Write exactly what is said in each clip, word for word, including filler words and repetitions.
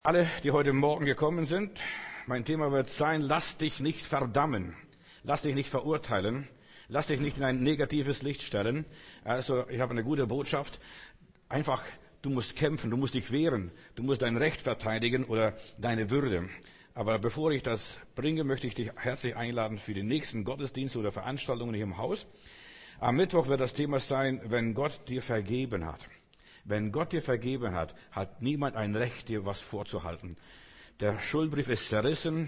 Alle, die heute Morgen gekommen sind, mein Thema wird sein, lass dich nicht verdammen, lass dich nicht verurteilen, lass dich nicht in ein negatives Licht stellen. Also ich habe eine gute Botschaft. Einfach, du musst kämpfen, du musst dich wehren, du musst dein Recht verteidigen oder deine Würde. Aber bevor ich das bringe, möchte ich dich herzlich einladen für die nächsten Gottesdienste oder Veranstaltungen hier im Haus. Am Mittwoch wird das Thema sein, wenn Gott dir vergeben hat. Wenn Gott dir vergeben hat, hat niemand ein Recht, dir was vorzuhalten. Der Schuldbrief ist zerrissen,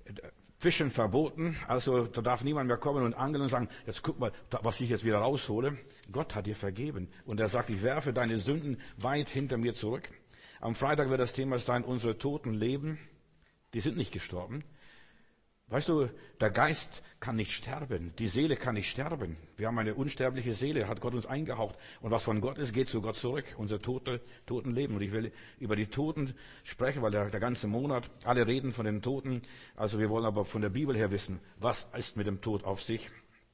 Fischen verboten, also da darf niemand mehr kommen und angeln und sagen, jetzt guck mal, was ich jetzt wieder raushole. Gott hat dir vergeben und er sagt, ich werfe deine Sünden weit hinter mir zurück. Am Freitag wird das Thema sein, unsere Toten leben, die sind nicht gestorben. Weißt du, der Geist kann nicht sterben, die Seele kann nicht sterben. Wir haben eine unsterbliche Seele, hat Gott uns eingehaucht. Und was von Gott ist, geht zu Gott zurück, unser Tote, Toten leben. Und ich will über die Toten sprechen, weil der, der ganze Monat, alle reden von den Toten. Also wir wollen aber von der Bibel her wissen, was ist mit dem Tod auf sich.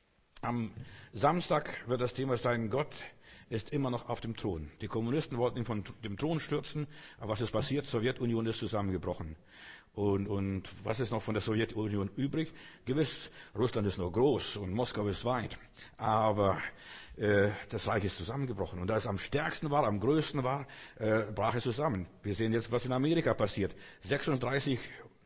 Am Samstag wird das Thema sein, Gott ist immer noch auf dem Thron. Die Kommunisten wollten ihn von dem Thron stürzen, aber was ist passiert? Die Sowjetunion ist zusammengebrochen. Und, und was ist noch von der Sowjetunion übrig? Gewiss, Russland ist noch groß und Moskau ist weit, aber äh, das Reich ist zusammengebrochen. Und da es am stärksten war, am größten war, äh, brach es zusammen. Wir sehen jetzt, was in Amerika passiert. sechsunddreißig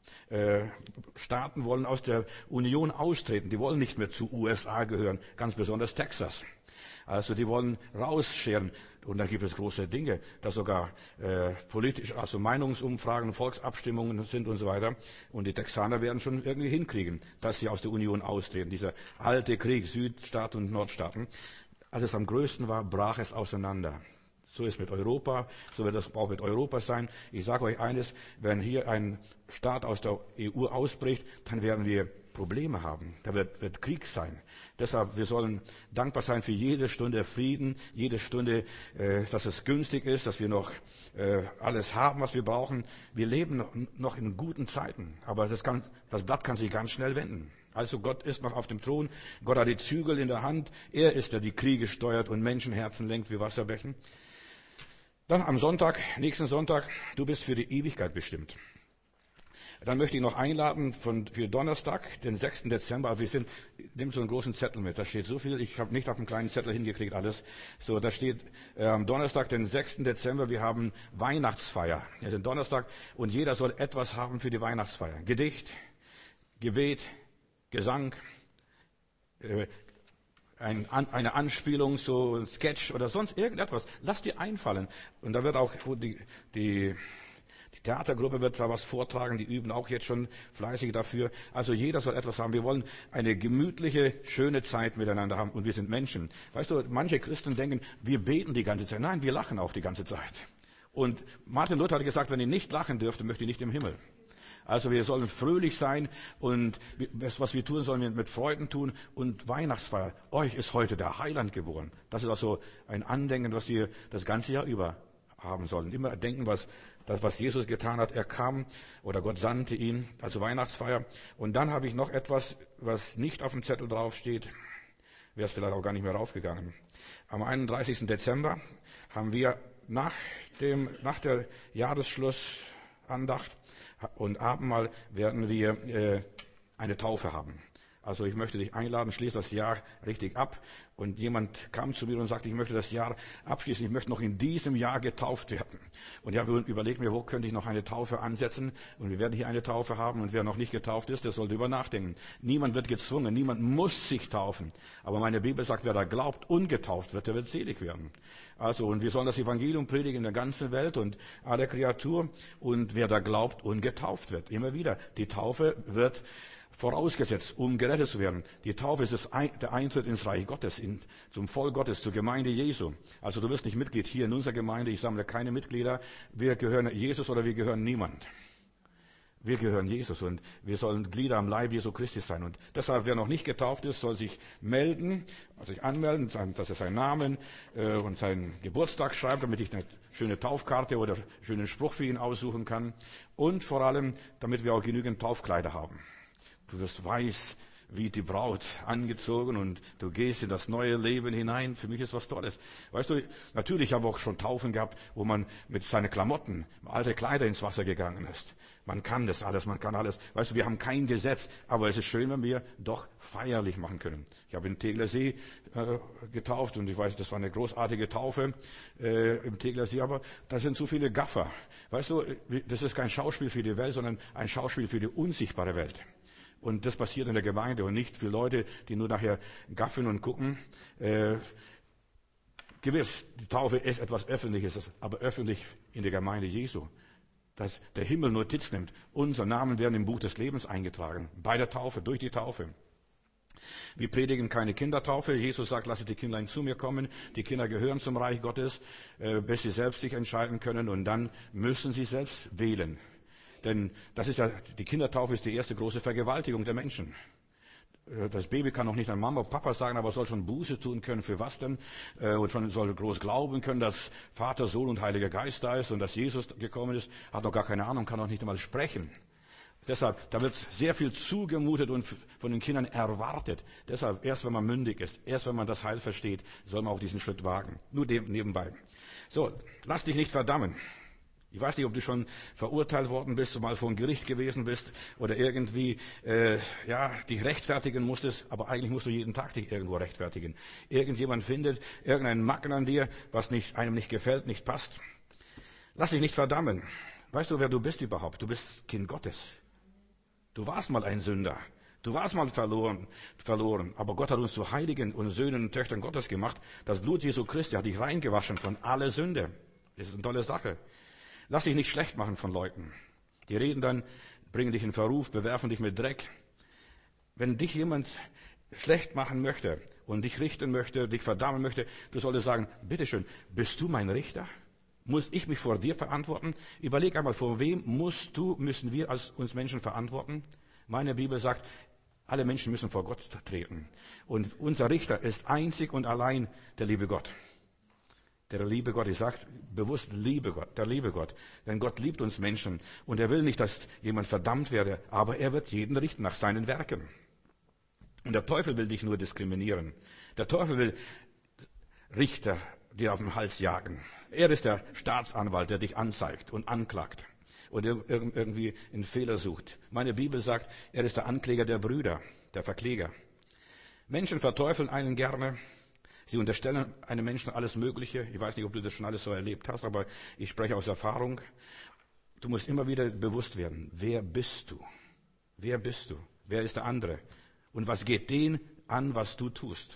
Äh, Staaten wollen aus der Union austreten. Die wollen nicht mehr zu U S A gehören, ganz besonders Texas. Also die wollen rausscheren. Und da gibt es große Dinge, dass sogar äh, politisch, also Meinungsumfragen, Volksabstimmungen sind und so weiter. Und die Texaner werden schon irgendwie hinkriegen, dass sie aus der Union austreten. Dieser alte Krieg, Südstaaten und Nordstaaten. Als es am größten war, brach es auseinander. So ist mit Europa, so wird das auch mit Europa sein. Ich sage euch eines, wenn hier ein Staat aus der E U ausbricht, dann werden wir Probleme haben. Da wird, wird Krieg sein. Deshalb, wir sollen dankbar sein für jede Stunde Frieden, jede Stunde, äh, dass es günstig ist, dass wir noch äh, alles haben, was wir brauchen. Wir leben noch, noch in guten Zeiten, aber das, kann, das Blatt kann sich ganz schnell wenden. Also Gott ist noch auf dem Thron, Gott hat die Zügel in der Hand, er ist, der die Kriege steuert und Menschenherzen lenkt wie Wasserbächen. Dann am Sonntag, nächsten Sonntag, du bist für die Ewigkeit bestimmt. Dann möchte ich noch einladen von, für Donnerstag, den sechsten Dezember. Wir sind, nimm so einen großen Zettel mit, da steht so viel, ich habe nicht auf einen kleinen Zettel hingekriegt alles. So, da steht äh, am Donnerstag, den sechsten Dezember, wir haben Weihnachtsfeier. Wir sind Donnerstag und jeder soll etwas haben für die Weihnachtsfeier. Gedicht, Gebet, Gesang, äh, Ein, eine Anspielung, so ein Sketch oder sonst irgendetwas. Lass dir einfallen. Und da wird auch die, die, die Theatergruppe wird da was vortragen. Die üben auch jetzt schon fleißig dafür. Also jeder soll etwas haben. Wir wollen eine gemütliche, schöne Zeit miteinander haben. Und wir sind Menschen. Weißt du, manche Christen denken, wir beten die ganze Zeit. Nein, wir lachen auch die ganze Zeit. Und Martin Luther hat gesagt, wenn ihr nicht lachen dürft, dann möchte ihr nicht im Himmel. Also wir sollen fröhlich sein und was wir tun, sollen wir mit Freuden tun. Und Weihnachtsfeier, euch ist heute der Heiland geboren. Das ist also ein Andenken, was wir das ganze Jahr über haben sollen. Immer denken, was das, was Jesus getan hat. Er kam oder Gott sandte ihn, also Weihnachtsfeier. Und dann habe ich noch etwas, was nicht auf dem Zettel draufsteht. Wäre es vielleicht auch gar nicht mehr raufgegangen. Am einunddreißigsten Dezember haben wir nach dem, nach der Jahresschlussandacht und Abendmahl werden wir äh, eine Taufe haben. Also ich möchte dich einladen, schließ das Jahr richtig ab. Und jemand kam zu mir und sagte, ich möchte das Jahr abschließen, ich möchte noch in diesem Jahr getauft werden. Und ich habe überlegt mir, wo könnte ich noch eine Taufe ansetzen? Und wir werden hier eine Taufe haben und wer noch nicht getauft ist, der sollte über nachdenken. Niemand wird gezwungen, niemand muss sich taufen. Aber meine Bibel sagt, wer da glaubt und getauft wird, der wird selig werden. Also und wir sollen das Evangelium predigen in der ganzen Welt und alle Kreatur. Und wer da glaubt und getauft wird, immer wieder. Die Taufe wird vorausgesetzt, um gerettet zu werden. Die Taufe ist das Ein- der Eintritt ins Reich Gottes, in, zum Volk Gottes, zur Gemeinde Jesu. Also du wirst nicht Mitglied hier in unserer Gemeinde, ich sammle keine Mitglieder. Wir gehören Jesus oder wir gehören niemand. Wir gehören Jesus und wir sollen Glieder am Leib Jesu Christi sein. Und deshalb, wer noch nicht getauft ist, soll sich melden, also sich anmelden, dass er seinen Namen äh, und seinen Geburtstag schreibt, damit ich eine schöne Taufkarte oder einen schönen Spruch für ihn aussuchen kann. Und vor allem, damit wir auch genügend Taufkleider haben. Du wirst weiß wie die Braut angezogen und du gehst in das neue Leben hinein. Für mich ist was Tolles. Weißt du, natürlich habe ich auch schon Taufen gehabt, wo man mit seinen Klamotten, alte Kleider ins Wasser gegangen ist. Man kann das alles, man kann alles. Weißt du, wir haben kein Gesetz, aber es ist schön, wenn wir doch feierlich machen können. Ich habe in Tegeler-See äh, getauft und ich weiß, das war eine großartige Taufe äh, im Tegeler-See, aber da sind so viele Gaffer. Weißt du, das ist kein Schauspiel für die Welt, sondern ein Schauspiel für die unsichtbare Welt. Und das passiert in der Gemeinde und nicht für Leute, die nur nachher gaffen und gucken. Äh, gewiss, die Taufe ist etwas Öffentliches, aber öffentlich in der Gemeinde Jesu. Dass der Himmel Notiz nimmt. Unsere Namen werden im Buch des Lebens eingetragen. Bei der Taufe, durch die Taufe. Wir predigen keine Kindertaufe. Jesus sagt, lasst die Kinder zu mir kommen. Die Kinder gehören zum Reich Gottes, äh, bis sie selbst sich entscheiden können. Und dann müssen sie selbst wählen. Denn das ist ja, die Kindertaufe ist die erste große Vergewaltigung der Menschen. Das Baby kann noch nicht an Mama und Papa sagen, aber soll schon Buße tun können. Für was denn? Und schon soll groß glauben können, dass Vater, Sohn und Heiliger Geist da ist und dass Jesus gekommen ist. Hat noch gar keine Ahnung, kann noch nicht einmal sprechen. Deshalb, da wird sehr viel zugemutet und von den Kindern erwartet. Deshalb, erst wenn man mündig ist, erst wenn man das Heil versteht, soll man auch diesen Schritt wagen. Nur nebenbei. So, lass dich nicht verdammen. Ich weiß nicht, ob du schon verurteilt worden bist, mal vor ein Gericht gewesen bist oder irgendwie äh, ja dich rechtfertigen musstest, aber eigentlich musst du jeden Tag dich irgendwo rechtfertigen. Irgendjemand findet irgendeinen Macken an dir, was nicht, einem nicht gefällt, nicht passt. Lass dich nicht verdammen. Weißt du, wer du bist überhaupt? Du bist Kind Gottes. Du warst mal ein Sünder. Du warst mal verloren, verloren. Aber Gott hat uns zu Heiligen und Söhnen und Töchtern Gottes gemacht. Das Blut Jesu Christi hat dich reingewaschen von aller Sünde. Das ist eine tolle Sache. Lass dich nicht schlecht machen von Leuten. Die reden dann, bringen dich in Verruf, bewerfen dich mit Dreck. Wenn dich jemand schlecht machen möchte und dich richten möchte, dich verdammen möchte, du solltest sagen, bitteschön, bist du mein Richter? Muss ich mich vor dir verantworten? Überleg einmal, vor wem musst du, müssen wir als uns Menschen verantworten? Meine Bibel sagt, alle Menschen müssen vor Gott treten. Und unser Richter ist einzig und allein der liebe Gott. Der liebe Gott, ich sage bewusst liebe Gott, der liebe Gott. Denn Gott liebt uns Menschen und er will nicht, dass jemand verdammt werde, aber er wird jeden richten nach seinen Werken. Und der Teufel will dich nur diskriminieren. Der Teufel will Richter dir auf den Hals jagen. Er ist der Staatsanwalt, der dich anzeigt und anklagt und irgendwie einen Fehler sucht. Meine Bibel sagt, er ist der Ankläger der Brüder, der Verkläger. Menschen verteufeln einen gerne. Sie unterstellen einem Menschen alles Mögliche. Ich weiß nicht, ob du das schon alles so erlebt hast, aber ich spreche aus Erfahrung. Du musst immer wieder bewusst werden, wer bist du? Wer bist du? Wer ist der andere? Und was geht den an, was du tust?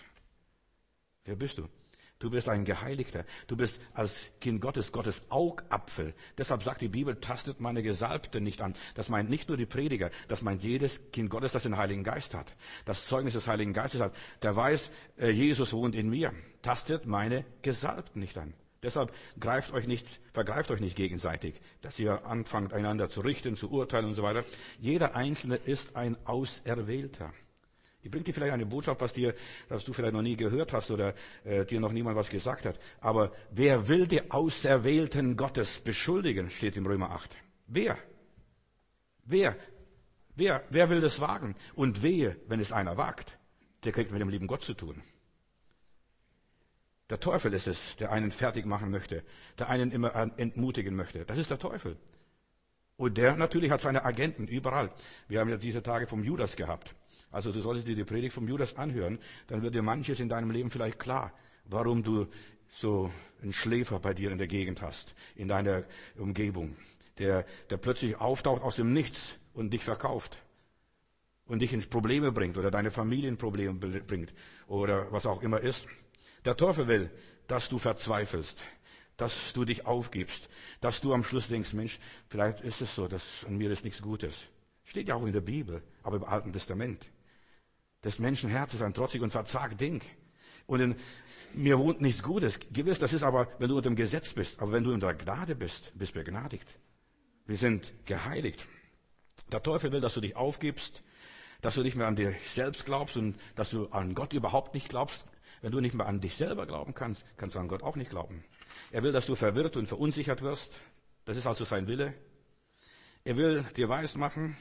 Wer bist du? Du bist ein Geheiligter. Du bist als Kind Gottes, Gottes Augapfel. Deshalb sagt die Bibel, tastet meine Gesalbte nicht an. Das meint nicht nur die Prediger, das meint jedes Kind Gottes, das den Heiligen Geist hat. Das Zeugnis des Heiligen Geistes hat. Der weiß, Jesus wohnt in mir. Tastet meine Gesalbten nicht an. Deshalb greift euch nicht, vergreift euch nicht gegenseitig, dass ihr anfangt, einander zu richten, zu urteilen und so weiter. Jeder Einzelne ist ein Auserwählter. Ich bringe dir vielleicht eine Botschaft, was dir, was du vielleicht noch nie gehört hast oder äh, dir noch niemand was gesagt hat. Aber wer will die Auserwählten Gottes beschuldigen, steht im Römer acht. Wer? Wer? Wer? Wer will das wagen? Und wehe, wenn es einer wagt, der kriegt mit dem lieben Gott zu tun. Der Teufel ist es, der einen fertig machen möchte, der einen immer entmutigen möchte. Das ist der Teufel. Und der natürlich hat seine Agenten überall. Wir haben ja diese Tage vom Judas gehabt. Also du solltest dir die Predigt vom Judas anhören, dann wird dir manches in deinem Leben vielleicht klar, warum du so einen Schläfer bei dir in der Gegend hast, in deiner Umgebung, der, der plötzlich auftaucht aus dem Nichts und dich verkauft und dich ins Probleme bringt oder deine Familie in Probleme bringt oder was auch immer ist. Der Teufel will, dass du verzweifelst, dass du dich aufgibst, dass du am Schluss denkst, Mensch, vielleicht ist es so, dass an mir ist nichts Gutes. Steht ja auch in der Bibel, aber im Alten Testament. Das Menschenherz ist ein trotzig und verzagt Ding. Und in mir wohnt nichts Gutes. Gewiss, das ist aber, wenn du unter dem Gesetz bist. Aber wenn du unter Gnade bist, bist du begnadigt. Wir sind geheiligt. Der Teufel will, dass du dich aufgibst, dass du nicht mehr an dich selbst glaubst und dass du an Gott überhaupt nicht glaubst. Wenn du nicht mehr an dich selber glauben kannst, kannst du an Gott auch nicht glauben. Er will, dass du verwirrt und verunsichert wirst. Das ist also sein Wille. Er will dir weismachen,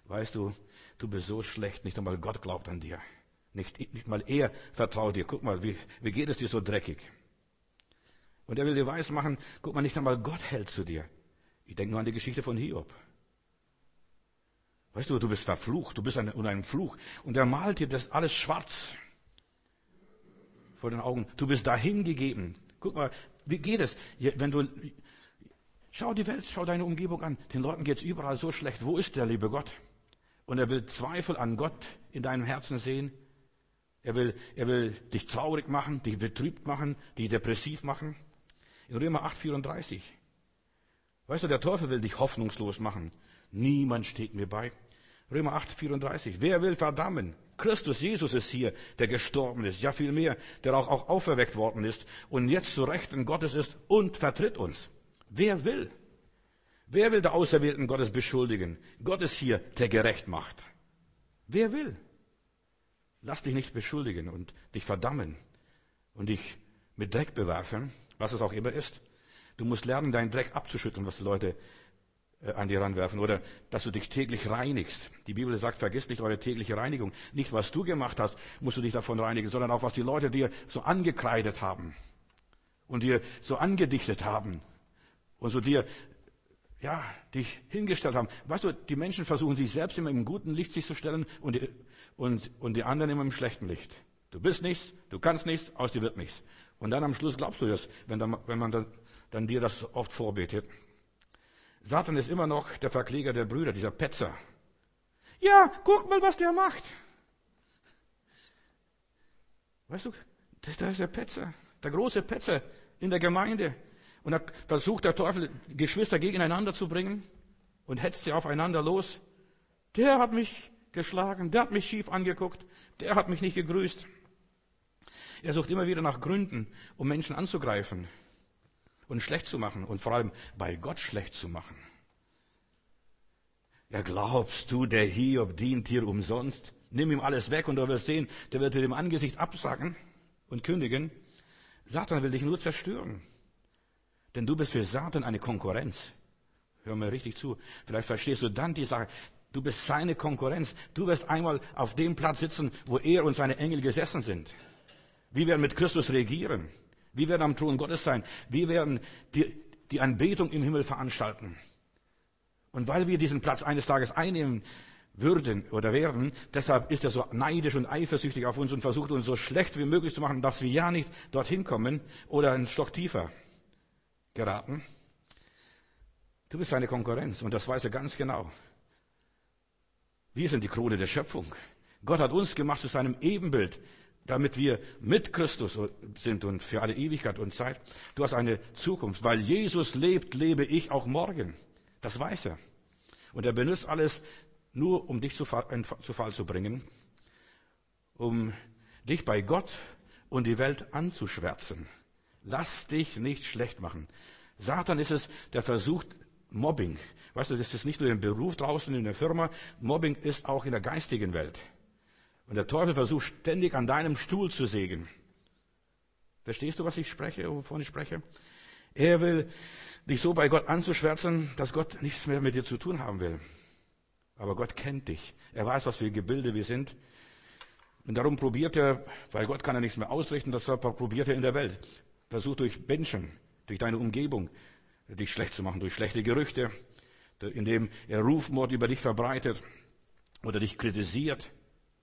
Weißt du, du bist so schlecht, nicht einmal Gott glaubt an dir. Nicht, nicht mal er vertraut dir. Guck mal, wie, wie geht es dir so dreckig? Und er will dir weismachen, guck mal, nicht einmal Gott hält zu dir. Ich denke nur an die Geschichte von Hiob. Weißt du, du bist verflucht, du bist ein, unter einem Fluch. Und er malt dir das alles schwarz vor den Augen. Du bist dahin gegeben. Guck mal, wie geht es? Wenn du, schau die Welt, schau deine Umgebung an. Den Leuten geht's überall so schlecht. Wo ist der liebe Gott? Und er will Zweifel an Gott in deinem Herzen sehen. Er will, er will dich traurig machen, dich betrübt machen, dich depressiv machen. In Römer acht, vierunddreißig. Weißt du, der Teufel will dich hoffnungslos machen. Niemand steht mir bei. Römer acht, vierunddreißig. Wer will verdammen? Christus Jesus ist hier, der gestorben ist. Ja, viel mehr, der auch, auch auferweckt worden ist und jetzt zu Rechten Gottes ist und vertritt uns. Wer will? Wer will der Auserwählten Gottes beschuldigen? Gott ist hier, der gerecht macht. Wer will? Lass dich nicht beschuldigen und dich verdammen und dich mit Dreck bewerfen, was es auch immer ist. Du musst lernen, deinen Dreck abzuschütteln, was die Leute äh, an dir ranwerfen. Oder dass du dich täglich reinigst. Die Bibel sagt, vergiss nicht eure tägliche Reinigung. Nicht, was du gemacht hast, musst du dich davon reinigen, sondern auch, was die Leute dir so angekreidet haben und dir so angedichtet haben und so dir ja, dich hingestellt haben. Weißt du, die Menschen versuchen sich selbst immer im guten Licht sich zu stellen und die, und, und die anderen immer im schlechten Licht. Du bist nichts, du kannst nichts, aus dir wird nichts. Und dann am Schluss glaubst du das, wenn, dann, wenn man dann, dann dir das oft vorbetet. Satan ist immer noch der Verkläger der Brüder, dieser Petzer. Ja, guck mal, was der macht. Weißt du, das, das ist der Petzer, der große Petzer in der Gemeinde. Und da versucht der Teufel, Geschwister gegeneinander zu bringen und hetzt sie aufeinander los. Der hat mich geschlagen, der hat mich schief angeguckt, der hat mich nicht gegrüßt. Er sucht immer wieder nach Gründen, um Menschen anzugreifen und schlecht zu machen und vor allem bei Gott schlecht zu machen. Ja, glaubst du, der Hiob dient dir umsonst? Nimm ihm alles weg und du wirst sehen, der wird dir im Angesicht absagen und kündigen. Satan will dich nur zerstören. Denn du bist für Satan eine Konkurrenz. Hör mir richtig zu. Vielleicht verstehst du dann die Sache. Du bist seine Konkurrenz. Du wirst einmal auf dem Platz sitzen, wo er und seine Engel gesessen sind. Wir werden mit Christus regieren. Wir werden am Thron Gottes sein. Wir werden die, die Anbetung im Himmel veranstalten. Und weil wir diesen Platz eines Tages einnehmen würden oder werden, deshalb ist er so neidisch und eifersüchtig auf uns und versucht uns so schlecht wie möglich zu machen, dass wir ja nicht dorthin kommen oder einen Stock tiefer geraten. Du bist seine Konkurrenz und das weiß er ganz genau. Wir sind die Krone der Schöpfung. Gott hat uns gemacht zu seinem Ebenbild, damit wir mit Christus sind und für alle Ewigkeit und Zeit. Du hast eine Zukunft. Weil Jesus lebt, lebe ich auch morgen. Das weiß er. Und er benutzt alles nur, um dich zu Fall, zu Fall zu bringen, um dich bei Gott und die Welt anzuschwärzen. Lass dich nicht schlecht machen. Satan ist es, der versucht Mobbing. Weißt du, das ist nicht nur im Beruf draußen in der Firma. Mobbing ist auch in der geistigen Welt. Und der Teufel versucht ständig an deinem Stuhl zu sägen. Verstehst du, was ich spreche, wovon ich spreche? Er will dich so bei Gott anzuschwärzen, dass Gott nichts mehr mit dir zu tun haben will. Aber Gott kennt dich. Er weiß, was für Gebilde wir sind. Und darum probiert er, weil Gott kann ja nichts mehr ausrichten, deshalb probiert er in der Welt. Versucht durch Menschen, durch deine Umgebung, dich schlecht zu machen, durch schlechte Gerüchte, indem er Rufmord über dich verbreitet oder dich kritisiert.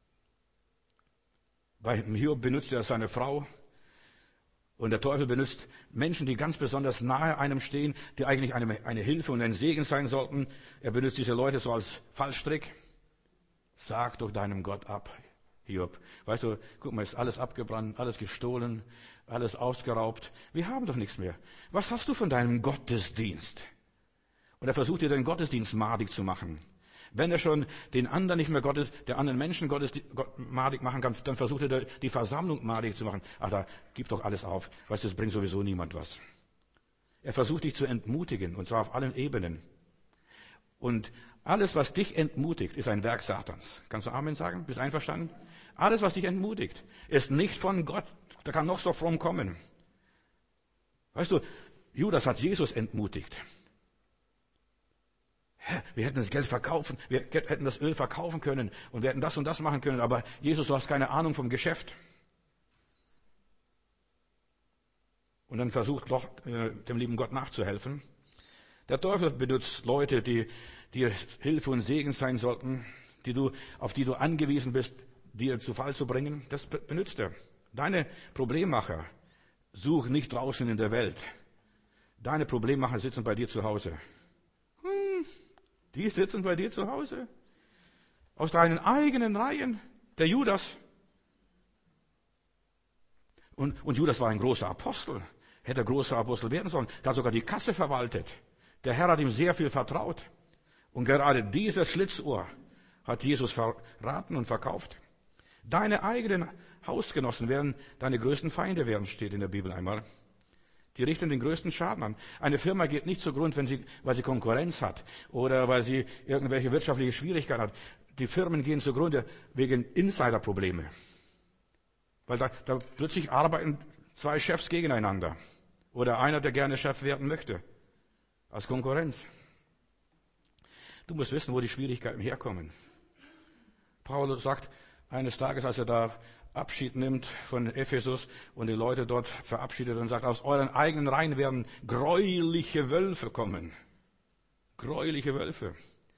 Bei Hiob benutzt er seine Frau und der Teufel benutzt Menschen, die ganz besonders nahe einem stehen, die eigentlich eine, eine Hilfe und ein Segen sein sollten. Er benutzt diese Leute so als Fallstrick. Sag doch deinem Gott ab, Hiob. Weißt du, guck mal, ist alles abgebrannt, alles gestohlen, alles ausgeraubt. Wir haben doch nichts mehr. Was hast du von deinem Gottesdienst? Und er versucht dir den Gottesdienst madig zu machen. Wenn er schon den anderen nicht mehr Gottes, der anderen Menschen Gottes Gott madig machen kann, dann versucht er die Versammlung madig zu machen. Ach, da gib doch alles auf. Weißt du, das bringt sowieso niemand was. Er versucht dich zu entmutigen, und zwar auf allen Ebenen. Und alles, was dich entmutigt, ist ein Werk Satans. Kannst du Amen sagen? Bist du einverstanden? Alles, was dich entmutigt, ist nicht von Gott. Da kann noch so fromm kommen. Weißt du, Judas hat Jesus entmutigt. Wir hätten das Geld verkaufen, wir hätten das Öl verkaufen können und wir hätten das und das machen können, aber Jesus, du hast keine Ahnung vom Geschäft. Und dann versucht Gott, äh, dem lieben Gott nachzuhelfen. Der Teufel benutzt Leute, die dir Hilfe und Segen sein sollten, die du, auf die du angewiesen bist, dir zu Fall zu bringen. Das benutzt er. Deine Problemmacher such nicht draußen in der Welt. Deine Problemmacher sitzen bei dir zu Hause. Hm, die sitzen bei dir zu Hause. Aus deinen eigenen Reihen. Der Judas. Und, und Judas war ein großer Apostel. Hätte großer Apostel werden sollen. Der hat sogar die Kasse verwaltet. Der Herr hat ihm sehr viel vertraut. Und gerade dieses Schlitzohr hat Jesus verraten und verkauft. Deine eigenen Hausgenossen werden deine größten Feinde werden, steht in der Bibel einmal. Die richten den größten Schaden an. Eine Firma geht nicht zugrunde, wenn sie, weil sie Konkurrenz hat oder weil sie irgendwelche wirtschaftliche Schwierigkeiten hat. Die Firmen gehen zugrunde wegen Insiderprobleme. Weil da, da plötzlich arbeiten zwei Chefs gegeneinander. Oder einer, der gerne Chef werden möchte. Als Konkurrenz. Du musst wissen, wo die Schwierigkeiten herkommen. Paulus sagt eines Tages, als er da Abschied nimmt von Ephesus und die Leute dort verabschiedet und sagt, aus euren eigenen Reihen werden gräuliche Wölfe kommen. Gräuliche Wölfe.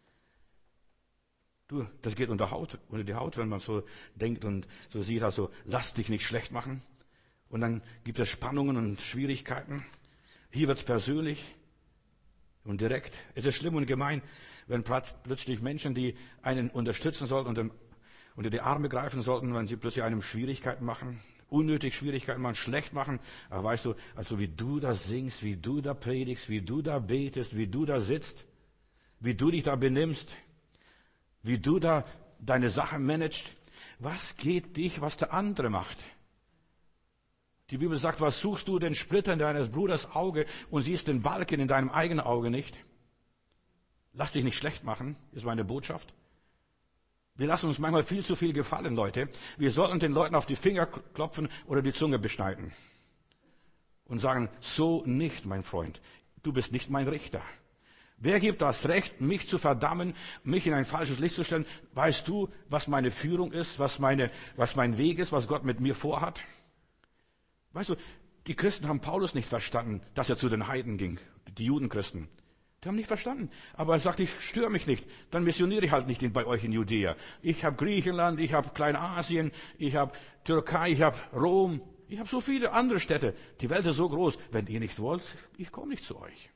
Du, das geht unter Haut, unter die Haut, wenn man so denkt und so sieht, also lass dich nicht schlecht machen. Und dann gibt es Spannungen und Schwierigkeiten. Hier wird's persönlich und direkt. Es ist schlimm und gemein, wenn plötzlich Menschen, die einen unterstützen sollten und unter die Arme greifen sollten, wenn sie plötzlich einem Schwierigkeiten machen, unnötig Schwierigkeiten machen, schlecht machen. Aber weißt du, also wie du da singst, wie du da predigst, wie du da betest, wie du da sitzt, wie du dich da benimmst, wie du da deine Sachen managst, was geht dich, was der andere macht? Die Bibel sagt, was suchst du den Splitter in deines Bruders Auge und siehst den Balken in deinem eigenen Auge nicht? Lass dich nicht schlecht machen, ist meine Botschaft. Wir lassen uns manchmal viel zu viel gefallen, Leute. Wir sollten den Leuten auf die Finger klopfen oder die Zunge beschneiden. Und sagen, so nicht, mein Freund. Du bist nicht mein Richter. Wer gibt das Recht, mich zu verdammen, mich in ein falsches Licht zu stellen? Weißt du, was meine Führung ist, was meine, was mein Weg ist, was Gott mit mir vorhat? Weißt du, die Christen haben Paulus nicht verstanden, dass er zu den Heiden ging, die Judenchristen. Die haben nicht verstanden. Aber er sagt, ich störe mich nicht. Dann missioniere ich halt nicht bei euch in Judäa. Ich habe Griechenland, ich habe Kleinasien, ich habe Türkei, ich habe Rom. Ich habe so viele andere Städte. Die Welt ist so groß. Wenn ihr nicht wollt, ich komme nicht zu euch.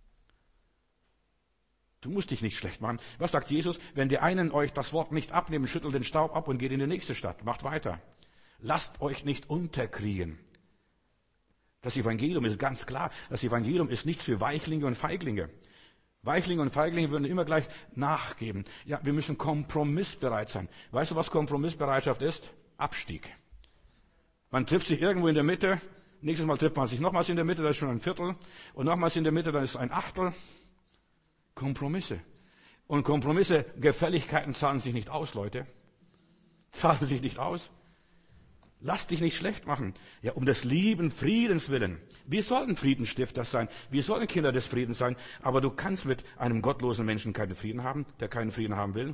Du musst dich nicht schlecht machen. Was sagt Jesus? Wenn die einen euch das Wort nicht abnehmen, schüttelt den Staub ab und geht in die nächste Stadt. Macht weiter. Lasst euch nicht unterkriegen. Das Evangelium ist ganz klar. Das Evangelium ist nichts für Weichlinge und Feiglinge. Weichlinge und Feiglinge würden immer gleich nachgeben. Ja, wir müssen kompromissbereit sein. Weißt du, was Kompromissbereitschaft ist? Abstieg. Man trifft sich irgendwo in der Mitte. Nächstes Mal trifft man sich nochmals in der Mitte, das ist schon ein Viertel. Und nochmals in der Mitte, dann ist ein Achtel. Kompromisse. Und Kompromisse, Gefälligkeiten zahlen sich nicht aus, Leute. Zahlen sich nicht aus. Lass dich nicht schlecht machen. Ja, um des lieben Friedens willen. Wir sollten Friedensstifter sein. Wir sollten Kinder des Friedens sein. Aber du kannst mit einem gottlosen Menschen keinen Frieden haben, der keinen Frieden haben will.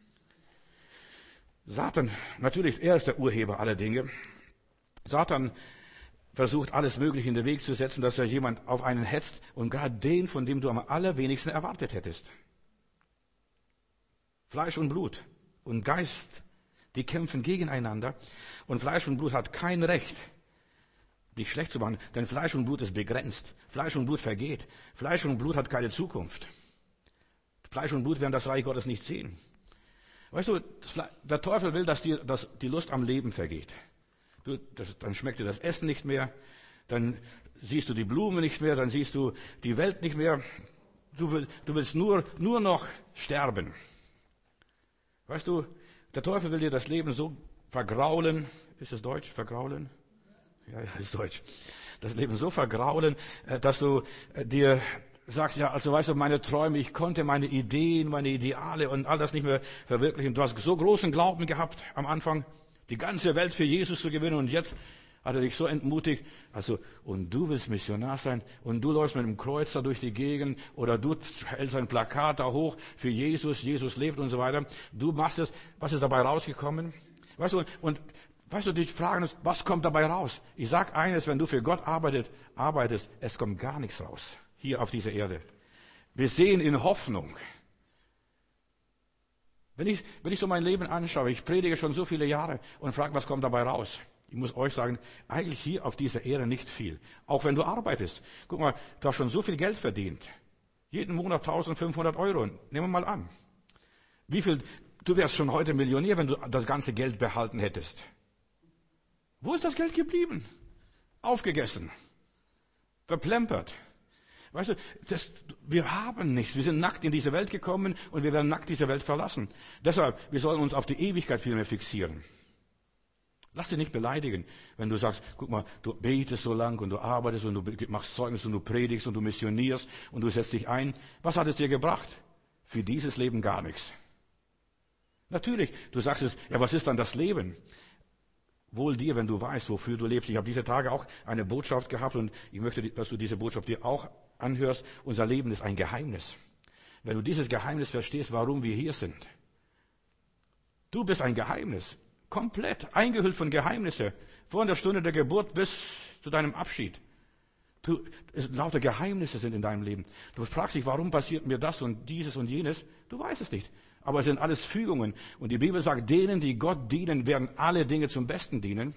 Satan, natürlich, er ist der Urheber aller Dinge. Satan versucht, alles Mögliche in den Weg zu setzen, dass er jemand auf einen hetzt und gerade den, von dem du am allerwenigsten erwartet hättest. Fleisch und Blut und Geist, die kämpfen gegeneinander und Fleisch und Blut hat kein Recht, dich schlecht zu machen, denn Fleisch und Blut ist begrenzt. Fleisch und Blut vergeht. Fleisch und Blut hat keine Zukunft. Fleisch und Blut werden das Reich Gottes nicht sehen. Weißt du, der Teufel will, dass, dir, dass die Lust am Leben vergeht. Du, das, dann schmeckt dir das Essen nicht mehr, dann siehst du die Blume nicht mehr, dann siehst du die Welt nicht mehr. Du, will, du willst nur, nur noch sterben. Weißt du, der Teufel will dir das Leben so vergraulen. Ist es Deutsch, vergraulen? Ja, ja, ist Deutsch. Das Leben so vergraulen, dass du dir sagst, ja, also weißt du, meine Träume, ich konnte meine Ideen, meine Ideale und all das nicht mehr verwirklichen. Du hast so großen Glauben gehabt am Anfang, die ganze Welt für Jesus zu gewinnen und jetzt Hat er dich so entmutigt? Also, und du willst Missionar sein und du läufst mit einem Kreuz da durch die Gegend oder du hältst ein Plakat da hoch für Jesus, Jesus lebt und so weiter. Du machst es. Was ist dabei rausgekommen? Weißt du, und weißt du, die fragen uns, was kommt dabei raus? Ich sag eines, wenn du für Gott arbeitet, arbeitest, es kommt gar nichts raus. Hier auf dieser Erde. Wir sehen in Hoffnung. Wenn ich, wenn ich so mein Leben anschaue, ich predige schon so viele Jahre und frage, was kommt dabei raus? Ich muss euch sagen, eigentlich hier auf dieser Erde nicht viel. Auch wenn du arbeitest. Guck mal, du hast schon so viel Geld verdient. Jeden Monat eintausendfünfhundert Euro. Nehmen wir mal an. Wie viel, du wärst schon heute Millionär, wenn du das ganze Geld behalten hättest. Wo ist das Geld geblieben? Aufgegessen. Verplempert. Weißt du, das, wir haben nichts. Wir sind nackt in diese Welt gekommen und wir werden nackt diese Welt verlassen. Deshalb, wir sollen uns auf die Ewigkeit viel mehr fixieren. Lass dich nicht beleidigen, wenn du sagst, guck mal, du betest so lang und du arbeitest und du machst Zeugnis und du predigst und du missionierst und du setzt dich ein. Was hat es dir gebracht? Für dieses Leben gar nichts. Natürlich, du sagst es, ja, was ist dann das Leben? Wohl dir, wenn du weißt, wofür du lebst. Ich habe diese Tage auch eine Botschaft gehabt und ich möchte, dass du diese Botschaft dir auch anhörst. Unser Leben ist ein Geheimnis. Wenn du dieses Geheimnis verstehst, warum wir hier sind. Du bist ein Geheimnis. Komplett eingehüllt von Geheimnissen. Von der Stunde der Geburt bis zu deinem Abschied. Du, es, lauter Geheimnisse sind in deinem Leben. Du fragst dich, warum passiert mir das und dieses und jenes? Du weißt es nicht. Aber es sind alles Fügungen. Und die Bibel sagt, denen, die Gott dienen, werden alle Dinge zum Besten dienen.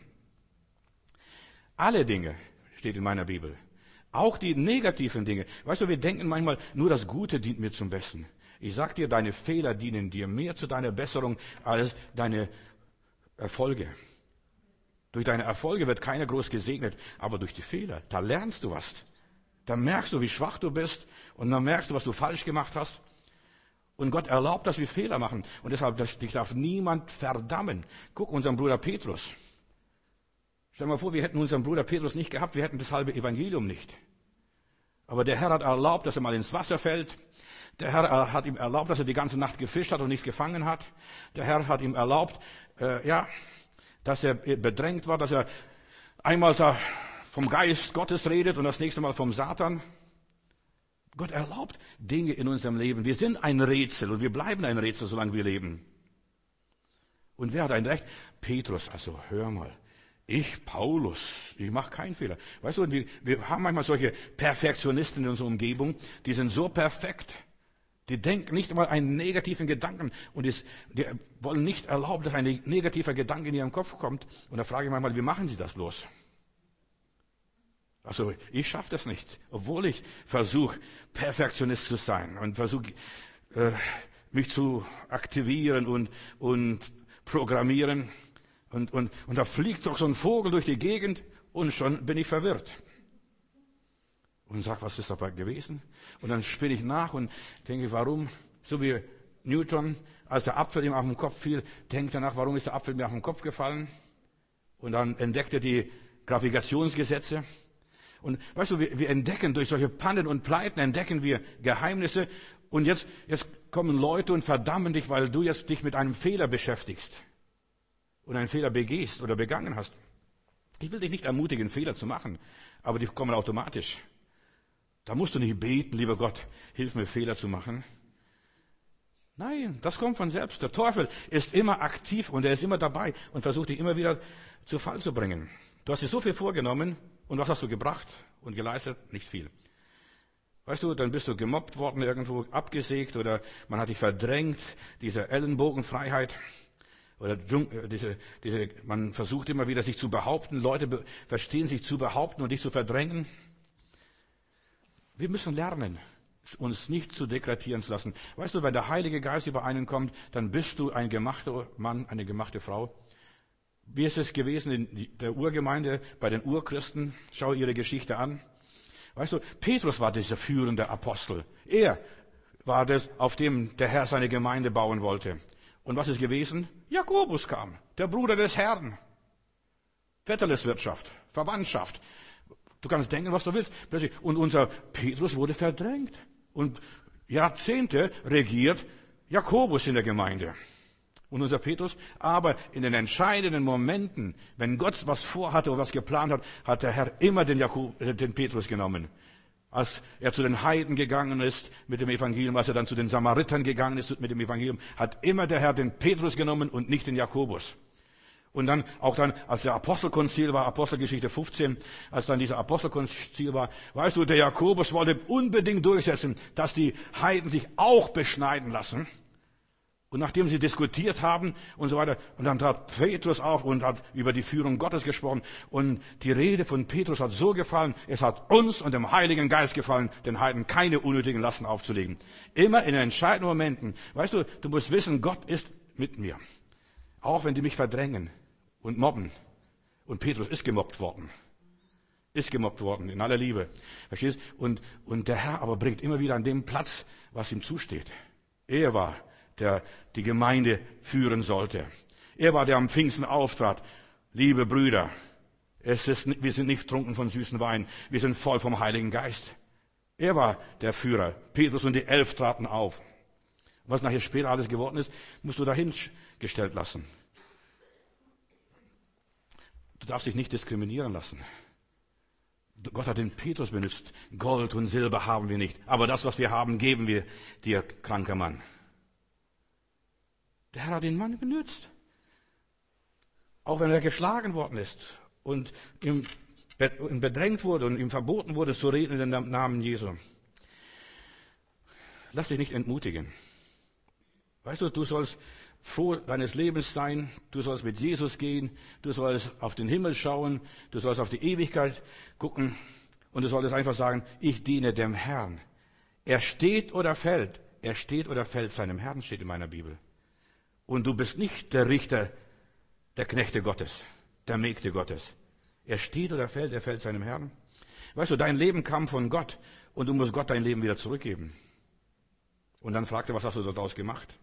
Alle Dinge, steht in meiner Bibel. Auch die negativen Dinge. Weißt du, wir denken manchmal, nur das Gute dient mir zum Besten. Ich sag dir, deine Fehler dienen dir mehr zu deiner Besserung als deine Erfolge. Durch deine Erfolge wird keiner groß gesegnet, aber durch die Fehler, da lernst du was. Da merkst du, wie schwach du bist und dann merkst du, was du falsch gemacht hast. Und Gott erlaubt, dass wir Fehler machen. Und deshalb, dich darf niemand verdammen. Guck, unseren Bruder Petrus. Stell dir mal vor, wir hätten unseren Bruder Petrus nicht gehabt, wir hätten das halbe Evangelium nicht. Aber der Herr hat erlaubt, dass er mal ins Wasser fällt. Der Herr hat ihm erlaubt, dass er die ganze Nacht gefischt hat und nichts gefangen hat. Der Herr hat ihm erlaubt, äh, ja, dass er bedrängt war, dass er einmal da vom Geist Gottes redet und das nächste Mal vom Satan. Gott erlaubt Dinge in unserem Leben. Wir sind ein Rätsel und wir bleiben ein Rätsel, solange wir leben. Und wer hat ein Recht? Petrus, also hör mal. Ich, Paulus, ich mache keinen Fehler. Weißt du, wir, wir haben manchmal solche Perfektionisten in unserer Umgebung, die sind so perfekt, die denken nicht einmal einen negativen Gedanken und die, die wollen nicht erlauben, dass ein negativer Gedanke in ihrem Kopf kommt. Und da frage ich manchmal, wie machen sie das bloß? Also ich schaffe das nicht, obwohl ich versuche, Perfektionist zu sein und versuche, äh, mich zu aktivieren und, und programmieren. Und, und, und da fliegt doch so ein Vogel durch die Gegend und schon bin ich verwirrt. Und sag, was ist dabei gewesen? Und dann spinne ich nach und denke, warum? So wie Newton, als der Apfel ihm auf den Kopf fiel, denkt er nach, warum ist der Apfel mir auf den Kopf gefallen? Und dann entdeckt er die Gravitationsgesetze. Und weißt du, wir, wir entdecken durch solche Pannen und Pleiten, entdecken wir Geheimnisse. Und jetzt, jetzt kommen Leute und verdammen dich, weil du jetzt dich mit einem Fehler beschäftigst. Und einen Fehler begehst oder begangen hast. Ich will dich nicht ermutigen, Fehler zu machen, aber die kommen automatisch. Da musst du nicht beten, lieber Gott, hilf mir, Fehler zu machen. Nein, das kommt von selbst. Der Teufel ist immer aktiv und er ist immer dabei und versucht dich immer wieder zu Fall zu bringen. Du hast dir so viel vorgenommen und was hast du gebracht und geleistet? Nicht viel. Weißt du, dann bist du gemobbt worden, irgendwo abgesägt oder man hat dich verdrängt, diese Ellenbogenfreiheit. Oder diese, diese, man versucht immer wieder, sich zu behaupten. Leute be, verstehen sich zu behaupten und dich zu verdrängen. Wir müssen lernen, uns nicht zu degradieren zu lassen. Weißt du, wenn der Heilige Geist über einen kommt, dann bist du ein gemachter Mann, eine gemachte Frau. Wie ist es gewesen in der Urgemeinde, bei den Urchristen? Schau ihre Geschichte an. Weißt du, Petrus war dieser führende Apostel. Er war das, auf dem der Herr seine Gemeinde bauen wollte. Und was ist gewesen? Jakobus kam, der Bruder des Herrn. Vetterleswirtschaft, Verwandtschaft. Du kannst denken, was du willst. Plötzlich. Und unser Petrus wurde verdrängt. Und Jahrzehnte regiert Jakobus in der Gemeinde. Und unser Petrus, aber in den entscheidenden Momenten, wenn Gott was vorhatte oder was geplant hat, hat der Herr immer den, Jakub, den Petrus genommen. Als er zu den Heiden gegangen ist mit dem Evangelium, als er dann zu den Samaritern gegangen ist mit dem Evangelium, hat immer der Herr den Petrus genommen und nicht den Jakobus. Und dann, auch dann, als der Apostelkonzil war, Apostelgeschichte fünfzehn, als dann dieser Apostelkonzil war, weißt du, der Jakobus wollte unbedingt durchsetzen, dass die Heiden sich auch beschneiden lassen. Und nachdem sie diskutiert haben und so weiter, und dann trat Petrus auf und hat über die Führung Gottes gesprochen. Und die Rede von Petrus hat so gefallen, es hat uns und dem Heiligen Geist gefallen, den Heiden keine unnötigen Lasten aufzulegen. Immer in den entscheidenden Momenten. Weißt du, du musst wissen, Gott ist mit mir. Auch wenn die mich verdrängen und mobben. Und Petrus ist gemobbt worden. Ist gemobbt worden, in aller Liebe. Verstehst? Und, und der Herr aber bringt immer wieder an dem Platz, was ihm zusteht. Er war, der die Gemeinde führen sollte. Er war, der am Pfingsten auftrat. Liebe Brüder, es ist, wir sind nicht trunken von süßen Wein. Wir sind voll vom Heiligen Geist. Er war der Führer. Petrus und die Elf traten auf. Was nachher später alles geworden ist, musst du dahingestellt lassen. Du darfst dich nicht diskriminieren lassen. Gott hat den Petrus benutzt. Gold und Silber haben wir nicht. Aber das, was wir haben, geben wir dir, kranker Mann. Der Herr hat den Mann benutzt. Auch wenn er geschlagen worden ist und ihm bedrängt wurde und ihm verboten wurde, zu reden in dem Namen Jesu. Lass dich nicht entmutigen. Weißt du, du sollst froh deines Lebens sein, du sollst mit Jesus gehen, du sollst auf den Himmel schauen, du sollst auf die Ewigkeit gucken und du solltest einfach sagen, ich diene dem Herrn. Er steht oder fällt, er steht oder fällt seinem Herrn, steht in meiner Bibel. Und du bist nicht der Richter der Knechte Gottes, der Mägde Gottes. Er steht oder fällt, er fällt seinem Herrn. Weißt du, dein Leben kam von Gott und du musst Gott dein Leben wieder zurückgeben. Und dann fragt er, was hast du daraus gemacht?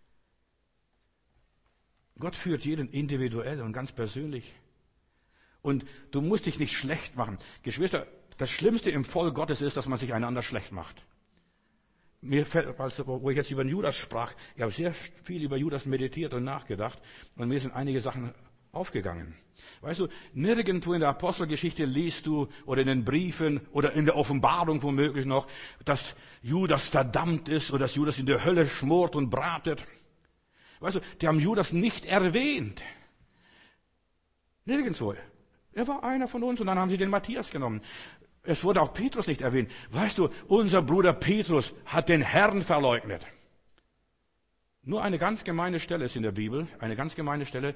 Gott führt jeden individuell und ganz persönlich. Und du musst dich nicht schlecht machen. Geschwister, das Schlimmste im Volk Gottes ist, dass man sich einander schlecht macht. Mir fällt, wo ich jetzt über den Judas sprach, ich habe sehr viel über Judas meditiert und nachgedacht und mir sind einige Sachen aufgegangen. Weißt du, nirgendwo in der Apostelgeschichte liest du oder in den Briefen oder in der Offenbarung womöglich noch, dass Judas verdammt ist oder dass Judas in der Hölle schmort und bratet. Weißt du, die haben Judas nicht erwähnt. Nirgendwo. Er war einer von uns und dann haben sie den Matthias genommen. Es wurde auch Petrus nicht erwähnt. Weißt du, unser Bruder Petrus hat den Herrn verleugnet. Nur eine ganz gemeine Stelle ist in der Bibel, eine ganz gemeine Stelle.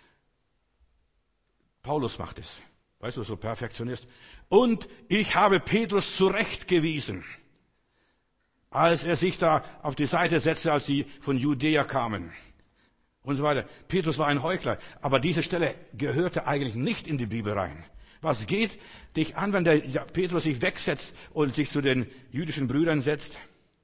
Paulus macht es. Weißt du, so Perfektionist. Und ich habe Petrus zurechtgewiesen, als er sich da auf die Seite setzte, als sie von Judäa kamen. Und so weiter. Petrus war ein Heuchler. Aber diese Stelle gehörte eigentlich nicht in die Bibel rein. Was geht dich an, wenn der Petrus sich wegsetzt und sich zu den jüdischen Brüdern setzt?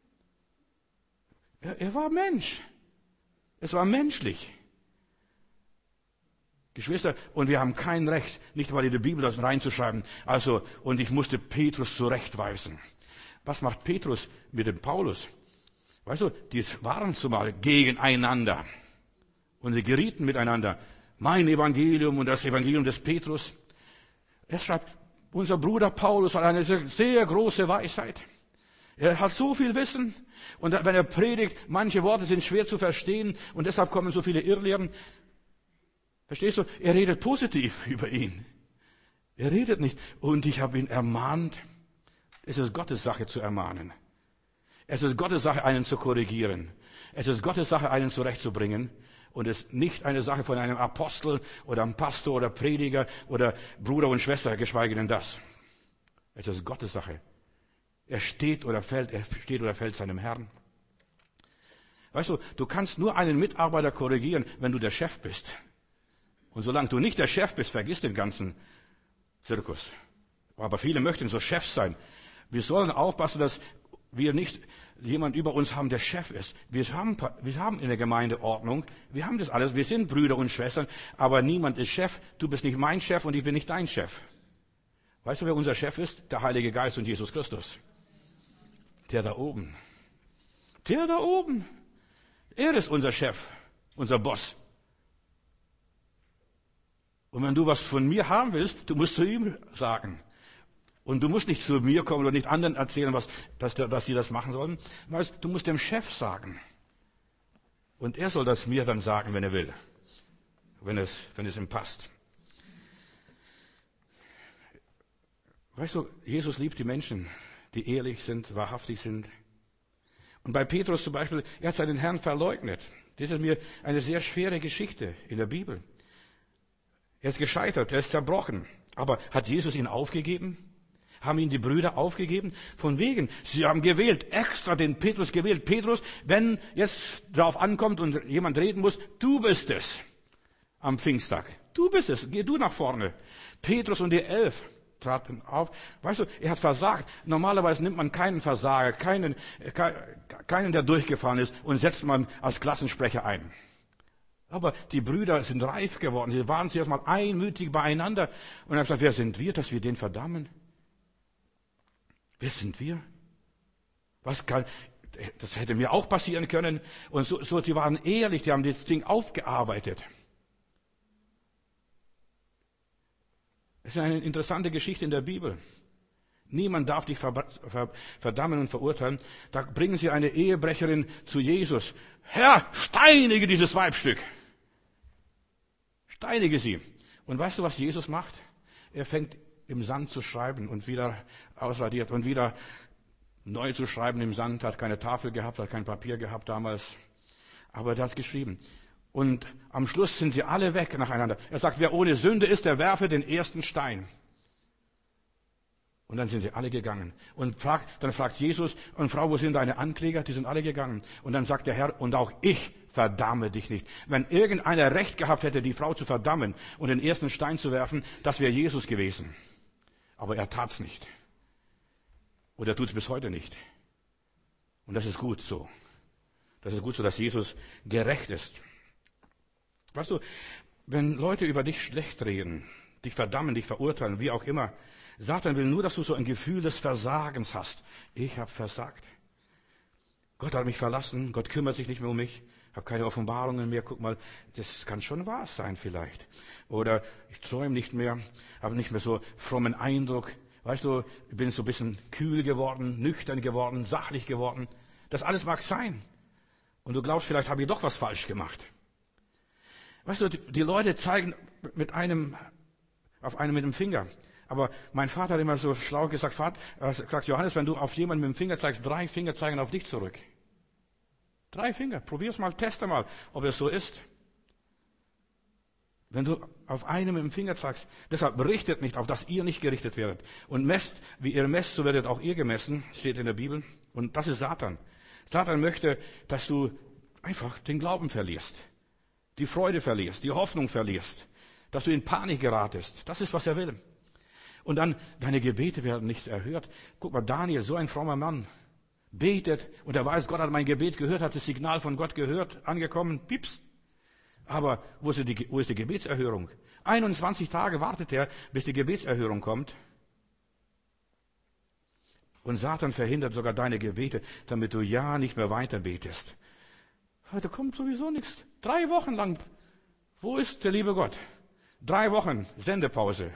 Er, er war Mensch. Es war menschlich. Geschwister, und wir haben kein Recht, nicht mal in die Bibel das reinzuschreiben. Also, und ich musste Petrus zurechtweisen. Was macht Petrus mit dem Paulus? Weißt du, die waren zumal gegeneinander. Und sie gerieten miteinander. Mein Evangelium und das Evangelium des Petrus. Er schreibt, unser Bruder Paulus hat eine sehr große Weisheit. Er hat so viel Wissen. Und wenn er predigt, manche Worte sind schwer zu verstehen. Und deshalb kommen so viele Irrlehren. Verstehst du? Er redet positiv über ihn. Er redet nicht. Und ich habe ihn ermahnt. Es ist Gottes Sache zu ermahnen. Es ist Gottes Sache, einen zu korrigieren. Es ist Gottes Sache, einen zurechtzubringen. Und es ist nicht eine Sache von einem Apostel oder einem Pastor oder Prediger oder Bruder und Schwester, geschweige denn das. Es ist Gottes Sache. Er steht oder fällt, er steht oder fällt seinem Herrn. Weißt du, du kannst nur einen Mitarbeiter korrigieren, wenn du der Chef bist. Und solange du nicht der Chef bist, vergiss den ganzen Zirkus. Aber viele möchten so Chefs sein. Wir sollen aufpassen, dass wir nicht jemand über uns haben, der Chef ist. Wir haben, wir haben in der Gemeinde Ordnung. Wir haben das alles. Wir sind Brüder und Schwestern. Aber niemand ist Chef. Du bist nicht mein Chef und ich bin nicht dein Chef. Weißt du, wer unser Chef ist? Der Heilige Geist und Jesus Christus. Der da oben. Der da oben. Er ist unser Chef. unser Boss. Und wenn du was von mir haben willst, du musst zu ihm sagen. Und du musst nicht zu mir kommen oder nicht anderen erzählen, was, dass, dass sie das machen sollen. Weißt, du musst dem Chef sagen. Und er soll das mir dann sagen, wenn er will. Wenn es, wenn es ihm passt. Weißt du, Jesus liebt die Menschen, die ehrlich sind, wahrhaftig sind. Und bei Petrus zum Beispiel, er hat seinen Herrn verleugnet. Das ist mir eine sehr schwere Geschichte in der Bibel. Er ist gescheitert, er ist zerbrochen. Aber hat Jesus ihn aufgegeben? Haben ihn die Brüder aufgegeben? Von wegen, sie haben gewählt, extra den Petrus gewählt. Petrus, wenn jetzt darauf ankommt und jemand reden muss, du bist es am Pfingsttag. Du bist es, geh du nach vorne. Petrus und die Elf traten auf. Weißt du, er hat versagt. Normalerweise nimmt man keinen Versager, keinen, keinen, der durchgefallen ist, und setzt man als Klassensprecher ein. Aber die Brüder sind reif geworden. Sie waren zuerst mal einmütig beieinander und haben gesagt, wer sind wir, dass wir den verdammen? Wer sind wir? Was kann, das hätte mir auch passieren können. Und so, so, die waren ehrlich, die haben das Ding aufgearbeitet. Es ist eine interessante Geschichte in der Bibel. Niemand darf dich verdammen und verurteilen. Da bringen sie eine Ehebrecherin zu Jesus. Herr, steinige dieses Weibstück. Steinige sie. Und weißt du, was Jesus macht? Er fängt im Sand zu schreiben und wieder ausradiert und wieder neu zu schreiben im Sand. Hat keine Tafel gehabt, hat kein Papier gehabt damals. Aber er hat geschrieben. Und am Schluss sind sie alle weg nacheinander. Er sagt, wer ohne Sünde ist, der werfe den ersten Stein. Und dann sind sie alle gegangen. Und fragt, dann fragt Jesus, und Frau, wo sind deine Ankläger? Die sind alle gegangen. Und dann sagt der Herr, und auch ich verdamme dich nicht. Wenn irgendeiner Recht gehabt hätte, die Frau zu verdammen und den ersten Stein zu werfen, das wäre Jesus gewesen. Aber er tat's nicht. Und er tut's bis heute nicht. Und das ist gut so. Das ist gut so, dass Jesus gerecht ist. Weißt du, wenn Leute über dich schlecht reden, dich verdammen, dich verurteilen, wie auch immer, Satan will nur, dass du so ein Gefühl des Versagens hast. Ich habe versagt. Gott hat mich verlassen, Gott kümmert sich nicht mehr um mich, habe keine Offenbarungen mehr. Guck mal, das kann schon wahr sein vielleicht. Oder ich träume nicht mehr, habe nicht mehr so frommen Eindruck. Weißt du, ich bin so ein bisschen kühl geworden, nüchtern geworden, sachlich geworden. Das alles mag sein. Und du glaubst, vielleicht habe ich doch was falsch gemacht. Weißt du, die Leute zeigen mit einem, auf einen mit dem Finger. Aber mein Vater hat immer so schlau gesagt, Vater, äh, gesagt, Johannes, wenn du auf jemanden mit dem Finger zeigst, drei Finger zeigen auf dich zurück. Drei Finger, probier's mal, teste mal, ob es so ist. Wenn du auf einen mit dem Finger zeigst, deshalb richtet nicht, auf dass ihr nicht gerichtet werdet. Und messt, wie ihr messt, so werdet auch ihr gemessen, steht in der Bibel. Und das ist Satan. Satan möchte, dass du einfach den Glauben verlierst. Die Freude verlierst, die Hoffnung verlierst, dass du in Panik geratest. Das ist, was er will. Und dann, deine Gebete werden nicht erhört. Guck mal, Daniel, so ein frommer Mann, betet und er weiß, Gott hat mein Gebet gehört, hat das Signal von Gott gehört, angekommen, pips. Aber wo ist die, wo ist die Gebetserhörung? einundzwanzig Tage wartet er, bis die Gebetserhörung kommt. Und Satan verhindert sogar deine Gebete, damit du ja nicht mehr weiter betest. Heute kommt sowieso nichts. Drei Wochen lang. Wo ist der liebe Gott? Drei Wochen Sendepause.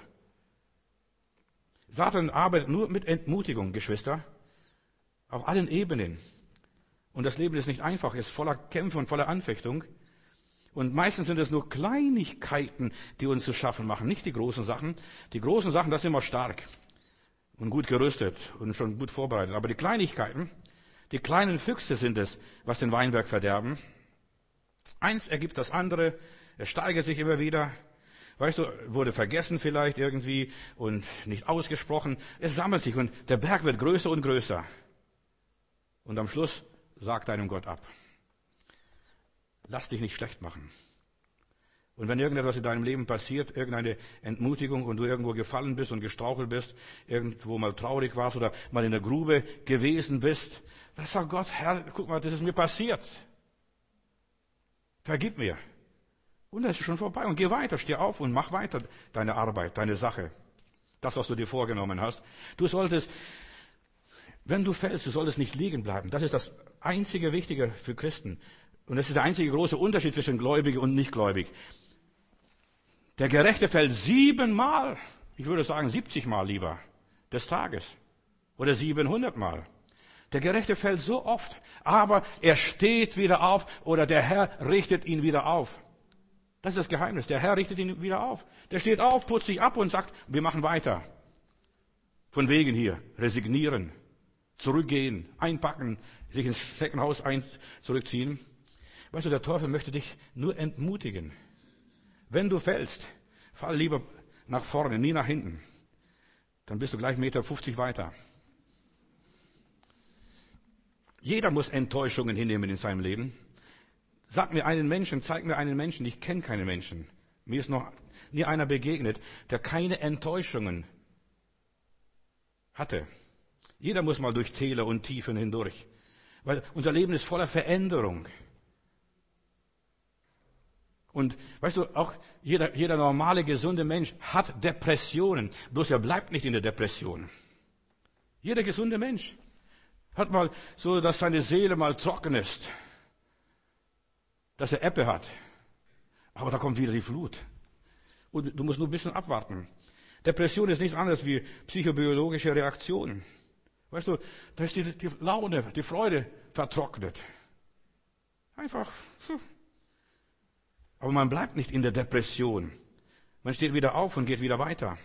Satan arbeitet nur mit Entmutigung, Geschwister. Auf allen Ebenen. Und das Leben ist nicht einfach, ist voller Kämpfe und voller Anfechtung. Und meistens sind es nur Kleinigkeiten, die uns zu schaffen machen, nicht die großen Sachen. Die großen Sachen, das sind immer stark und gut gerüstet und schon gut vorbereitet. Aber die Kleinigkeiten, die kleinen Füchse sind es, was den Weinberg verderben. Eins ergibt das andere, es steigert sich immer wieder. Weißt du, wurde vergessen vielleicht irgendwie und nicht ausgesprochen. Es sammelt sich und der Berg wird größer und größer. Und am Schluss sagt deinem Gott ab. Lass dich nicht schlecht machen. Und wenn irgendetwas in deinem Leben passiert, irgendeine Entmutigung und du irgendwo gefallen bist und gestrauchelt bist, irgendwo mal traurig warst oder mal in der Grube gewesen bist, dann sag Gott, Herr, guck mal, das ist mir passiert. Vergib mir. Und dann ist es schon vorbei. Und geh weiter, steh auf und mach weiter deine Arbeit, deine Sache. Das, was du dir vorgenommen hast. Du solltest, wenn du fällst, du solltest nicht liegen bleiben. Das ist das einzige Wichtige für Christen. Und das ist der einzige große Unterschied zwischen Gläubig und Nichtgläubig. Der Gerechte fällt siebenmal, ich würde sagen siebzig Mal lieber, des Tages. Oder siebenhundert Mal. Der Gerechte fällt so oft, aber er steht wieder auf oder der Herr richtet ihn wieder auf. Das ist das Geheimnis. Der Herr richtet ihn wieder auf. Der steht auf, putzt sich ab und sagt, wir machen weiter. Von wegen hier, resignieren, zurückgehen, einpacken, sich ins Steckenhaus ein, zurückziehen. Weißt du, der Teufel möchte dich nur entmutigen. Wenn du fällst, fall lieber nach vorne, nie nach hinten. Dann bist du gleich eins Komma fünfzig Meter weiter. Jeder muss Enttäuschungen hinnehmen in seinem Leben. Sag mir einen Menschen, zeig mir einen Menschen, ich kenne keinen Menschen. Mir ist noch nie einer begegnet, der keine Enttäuschungen hatte. Jeder muss mal durch Täler und Tiefen hindurch. Weil unser Leben ist voller Veränderung. Und weißt du, auch jeder, jeder normale, gesunde Mensch hat Depressionen. Bloß er bleibt nicht in der Depression. Jeder gesunde Mensch hat mal so, dass seine Seele mal trocken ist. Dass er Ebbe hat. Aber da kommt wieder die Flut. Und du musst nur ein bisschen abwarten. Depression ist nichts anderes wie psychobiologische Reaktionen. Weißt du, da ist die, die Laune, die Freude vertrocknet. Einfach. Aber man bleibt nicht in der Depression. Man steht wieder auf und geht wieder weiter.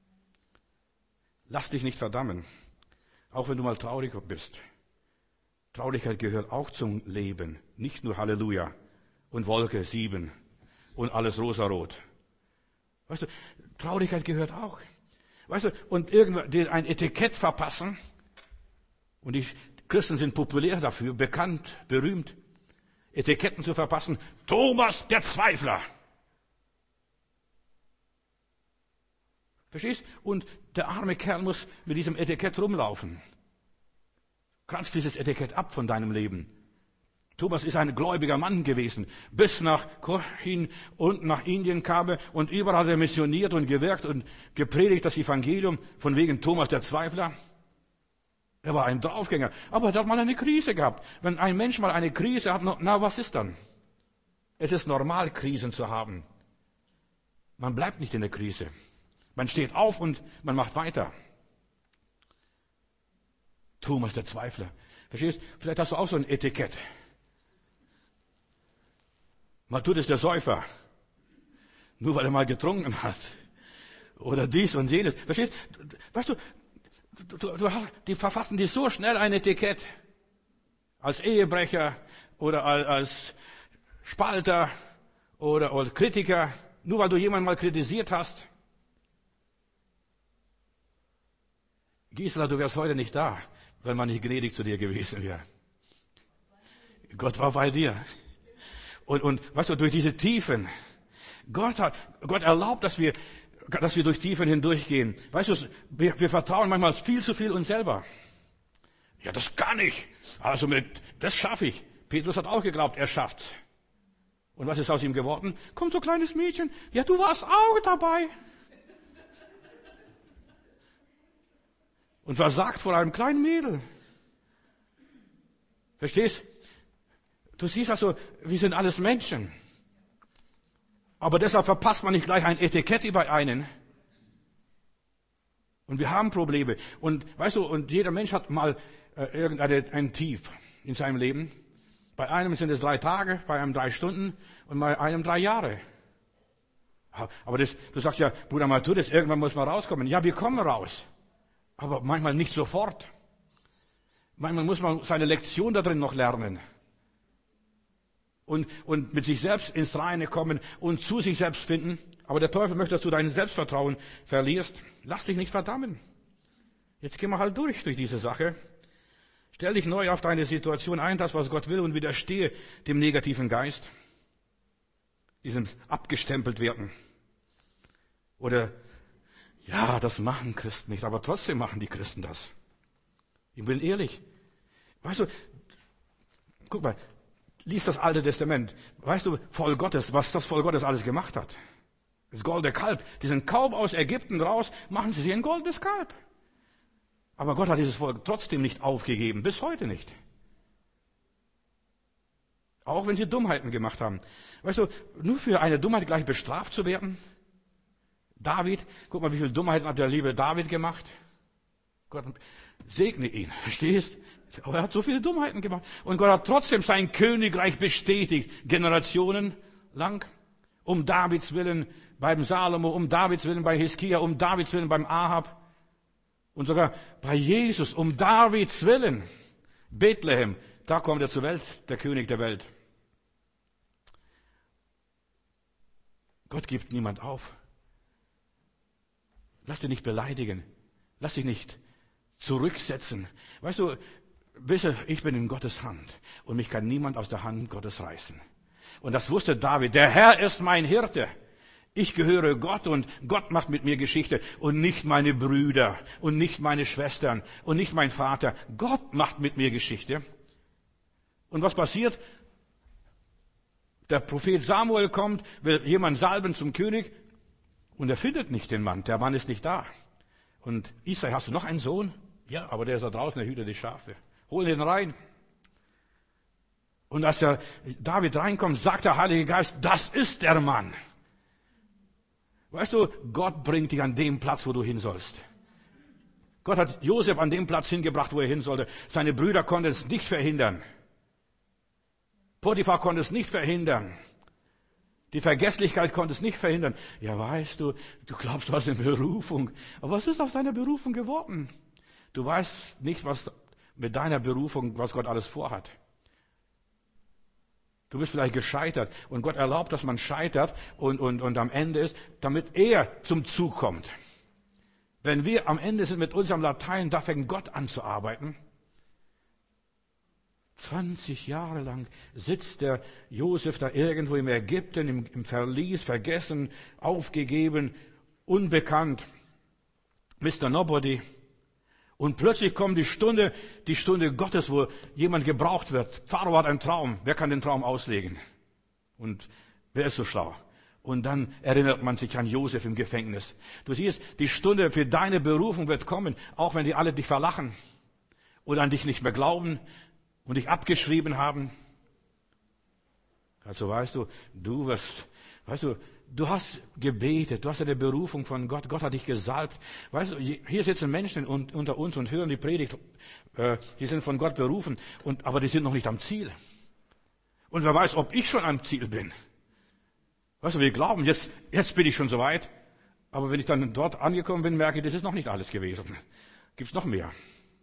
Lass dich nicht verdammen. Auch wenn du mal traurig bist. Traurigkeit gehört auch zum Leben. Nicht nur Halleluja und Wolke sieben und alles rosarot. Weißt du, Traurigkeit gehört auch. Weißt du, und irgendwann ein Etikett verpassen. Und die Christen sind populär dafür, bekannt, berühmt, Etiketten zu verpassen. Thomas der Zweifler. Verstehst? Und der arme Kerl muss mit diesem Etikett rumlaufen. Kranz dieses Etikett ab von deinem Leben. Thomas ist ein gläubiger Mann gewesen. Bis nach Cochin und nach Indien kam er und überall hat er missioniert und gewirkt und gepredigt das Evangelium von wegen Thomas der Zweifler. Er war ein Draufgänger, aber er hat mal eine Krise gehabt. Wenn ein Mensch mal eine Krise hat, na, was ist dann? Es ist normal, Krisen zu haben. Man bleibt nicht in der Krise. Man steht auf und man macht weiter. Thomas der Zweifler. Verstehst? Vielleicht hast du auch so ein Etikett. Matthäus ist der Säufer. Nur weil er mal getrunken hat. Oder dies und jenes. Verstehst? Weißt du, du, du, du die verfassen dir so schnell ein Etikett. Als Ehebrecher oder als, als Spalter oder als Kritiker. Nur weil du jemanden mal kritisiert hast. Gisela, du wärst heute nicht da, wenn man nicht gnädig zu dir gewesen wäre. Gott war bei dir. Und, und weißt du, durch diese Tiefen, Gott hat, Gott erlaubt, dass wir, dass wir durch Tiefen hindurchgehen. Weißt du, wir, wir vertrauen manchmal viel zu viel uns selber. Ja, das kann ich. Also mit, das schaffe ich. Petrus hat auch geglaubt, er schafft's. Und was ist aus ihm geworden? Kommt so ein kleines Mädchen. Ja, du warst auch dabei. Und versagt vor einem kleinen Mädel. Verstehst? Du siehst also, wir sind alles Menschen. Aber deshalb verpasst man nicht gleich ein Etikett über einen. Und wir haben Probleme. Und weißt du, und jeder Mensch hat mal äh, irgendein ein Tief in seinem Leben. Bei einem sind es drei Tage, bei einem drei Stunden und bei einem drei Jahre. Aber das, du sagst ja, Bruder Matthäus, irgendwann muss man rauskommen. Ja, wir kommen raus. Aber manchmal nicht sofort. Manchmal muss man seine Lektion da drin noch lernen. Und, und mit sich selbst ins Reine kommen und zu sich selbst finden. Aber der Teufel möchte, dass du dein Selbstvertrauen verlierst. Lass dich nicht verdammen. Jetzt gehen wir halt durch, durch diese Sache. Stell dich neu auf deine Situation ein, das, was Gott will, und widerstehe dem negativen Geist. Diesem abgestempelt werden. Oder, ja, das machen Christen nicht, aber trotzdem machen die Christen das. Ich bin ehrlich. Weißt du, guck mal, lies das Alte Testament. Weißt du, Volk Gottes, was das Volk Gottes alles gemacht hat? Das goldene Kalb. Diesen Kaub aus Ägypten raus, machen sie sich ein goldenes Kalb. Aber Gott hat dieses Volk trotzdem nicht aufgegeben, bis heute nicht. Auch wenn sie Dummheiten gemacht haben. Weißt du, nur für eine Dummheit gleich bestraft zu werden? David, guck mal, wie viele Dummheiten hat der liebe David gemacht? Gott segne ihn, verstehst? Aber er hat so viele Dummheiten gemacht. Und Gott hat trotzdem sein Königreich bestätigt, Generationen lang. Um Davids Willen beim Salomo, um Davids Willen bei Hiskia, um Davids Willen beim Ahab. Und sogar bei Jesus, um Davids Willen. Bethlehem, da kommt er zur Welt, der König der Welt. Gott gibt niemand auf. Lass dich nicht beleidigen. Lass dich nicht zurücksetzen. Weißt du, wisse, ich bin in Gottes Hand und mich kann niemand aus der Hand Gottes reißen. Und das wusste David. Der Herr ist mein Hirte. Ich gehöre Gott und Gott macht mit mir Geschichte und nicht meine Brüder und nicht meine Schwestern und nicht mein Vater. Gott macht mit mir Geschichte. Und was passiert? Der Prophet Samuel kommt, will jemand salben zum König und er findet nicht den Mann. Der Mann ist nicht da. Und Isai, hast du noch einen Sohn? Ja, aber der ist da draußen, der hütet die Schafe. Hol ihn rein. Und als der David reinkommt, sagt der Heilige Geist, das ist der Mann. Weißt du, Gott bringt dich an dem Platz, wo du hin sollst. Gott hat Josef an dem Platz hingebracht, wo er hin sollte. Seine Brüder konnten es nicht verhindern. Potiphar konnte es nicht verhindern. Die Vergesslichkeit konnte es nicht verhindern. Ja, weißt du, du glaubst, du hast eine Berufung. Aber was ist aus deiner Berufung geworden? Du weißt nicht, was mit deiner Berufung, was Gott alles vorhat. Du bist vielleicht gescheitert und Gott erlaubt, dass man scheitert und, und, und am Ende ist, damit er zum Zug kommt. Wenn wir am Ende sind mit unserem Latein, da fängt Gott an zu arbeiten. zwanzig Jahre lang sitzt der Josef da irgendwo im Ägypten, im, im Verlies, vergessen, aufgegeben, unbekannt, Mister Nobody. Und plötzlich kommt die Stunde, die Stunde Gottes, wo jemand gebraucht wird. Pharao hat einen Traum. Wer kann den Traum auslegen? Und wer ist so schlau? Und dann erinnert man sich an Josef im Gefängnis. Du siehst, die Stunde für deine Berufung wird kommen, auch wenn die alle dich verlachen oder an dich nicht mehr glauben und dich abgeschrieben haben. Also weißt du, du wirst, weißt du, du hast gebetet, du hast eine Berufung von Gott, Gott hat dich gesalbt. Weißt du, hier sitzen Menschen unter uns und hören die Predigt, äh, die sind von Gott berufen, und, aber die sind noch nicht am Ziel. Und wer weiß, ob ich schon am Ziel bin. Weißt du, wir glauben, jetzt, jetzt bin ich schon so weit, aber wenn ich dann dort angekommen bin, merke ich, das ist noch nicht alles gewesen. Gibt's noch mehr.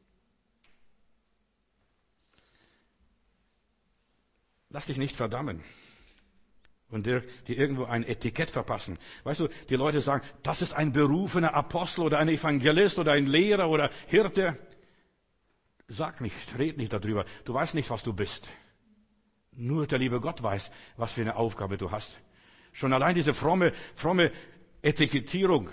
Lass dich nicht verdammen und dir, dir irgendwo ein Etikett verpassen. Weißt du, die Leute sagen, das ist ein berufener Apostel oder ein Evangelist oder ein Lehrer oder Hirte. Sag nicht, red nicht darüber. Du weißt nicht, was du bist. Nur der liebe Gott weiß, was für eine Aufgabe du hast. Schon allein diese fromme, fromme Etikettierung.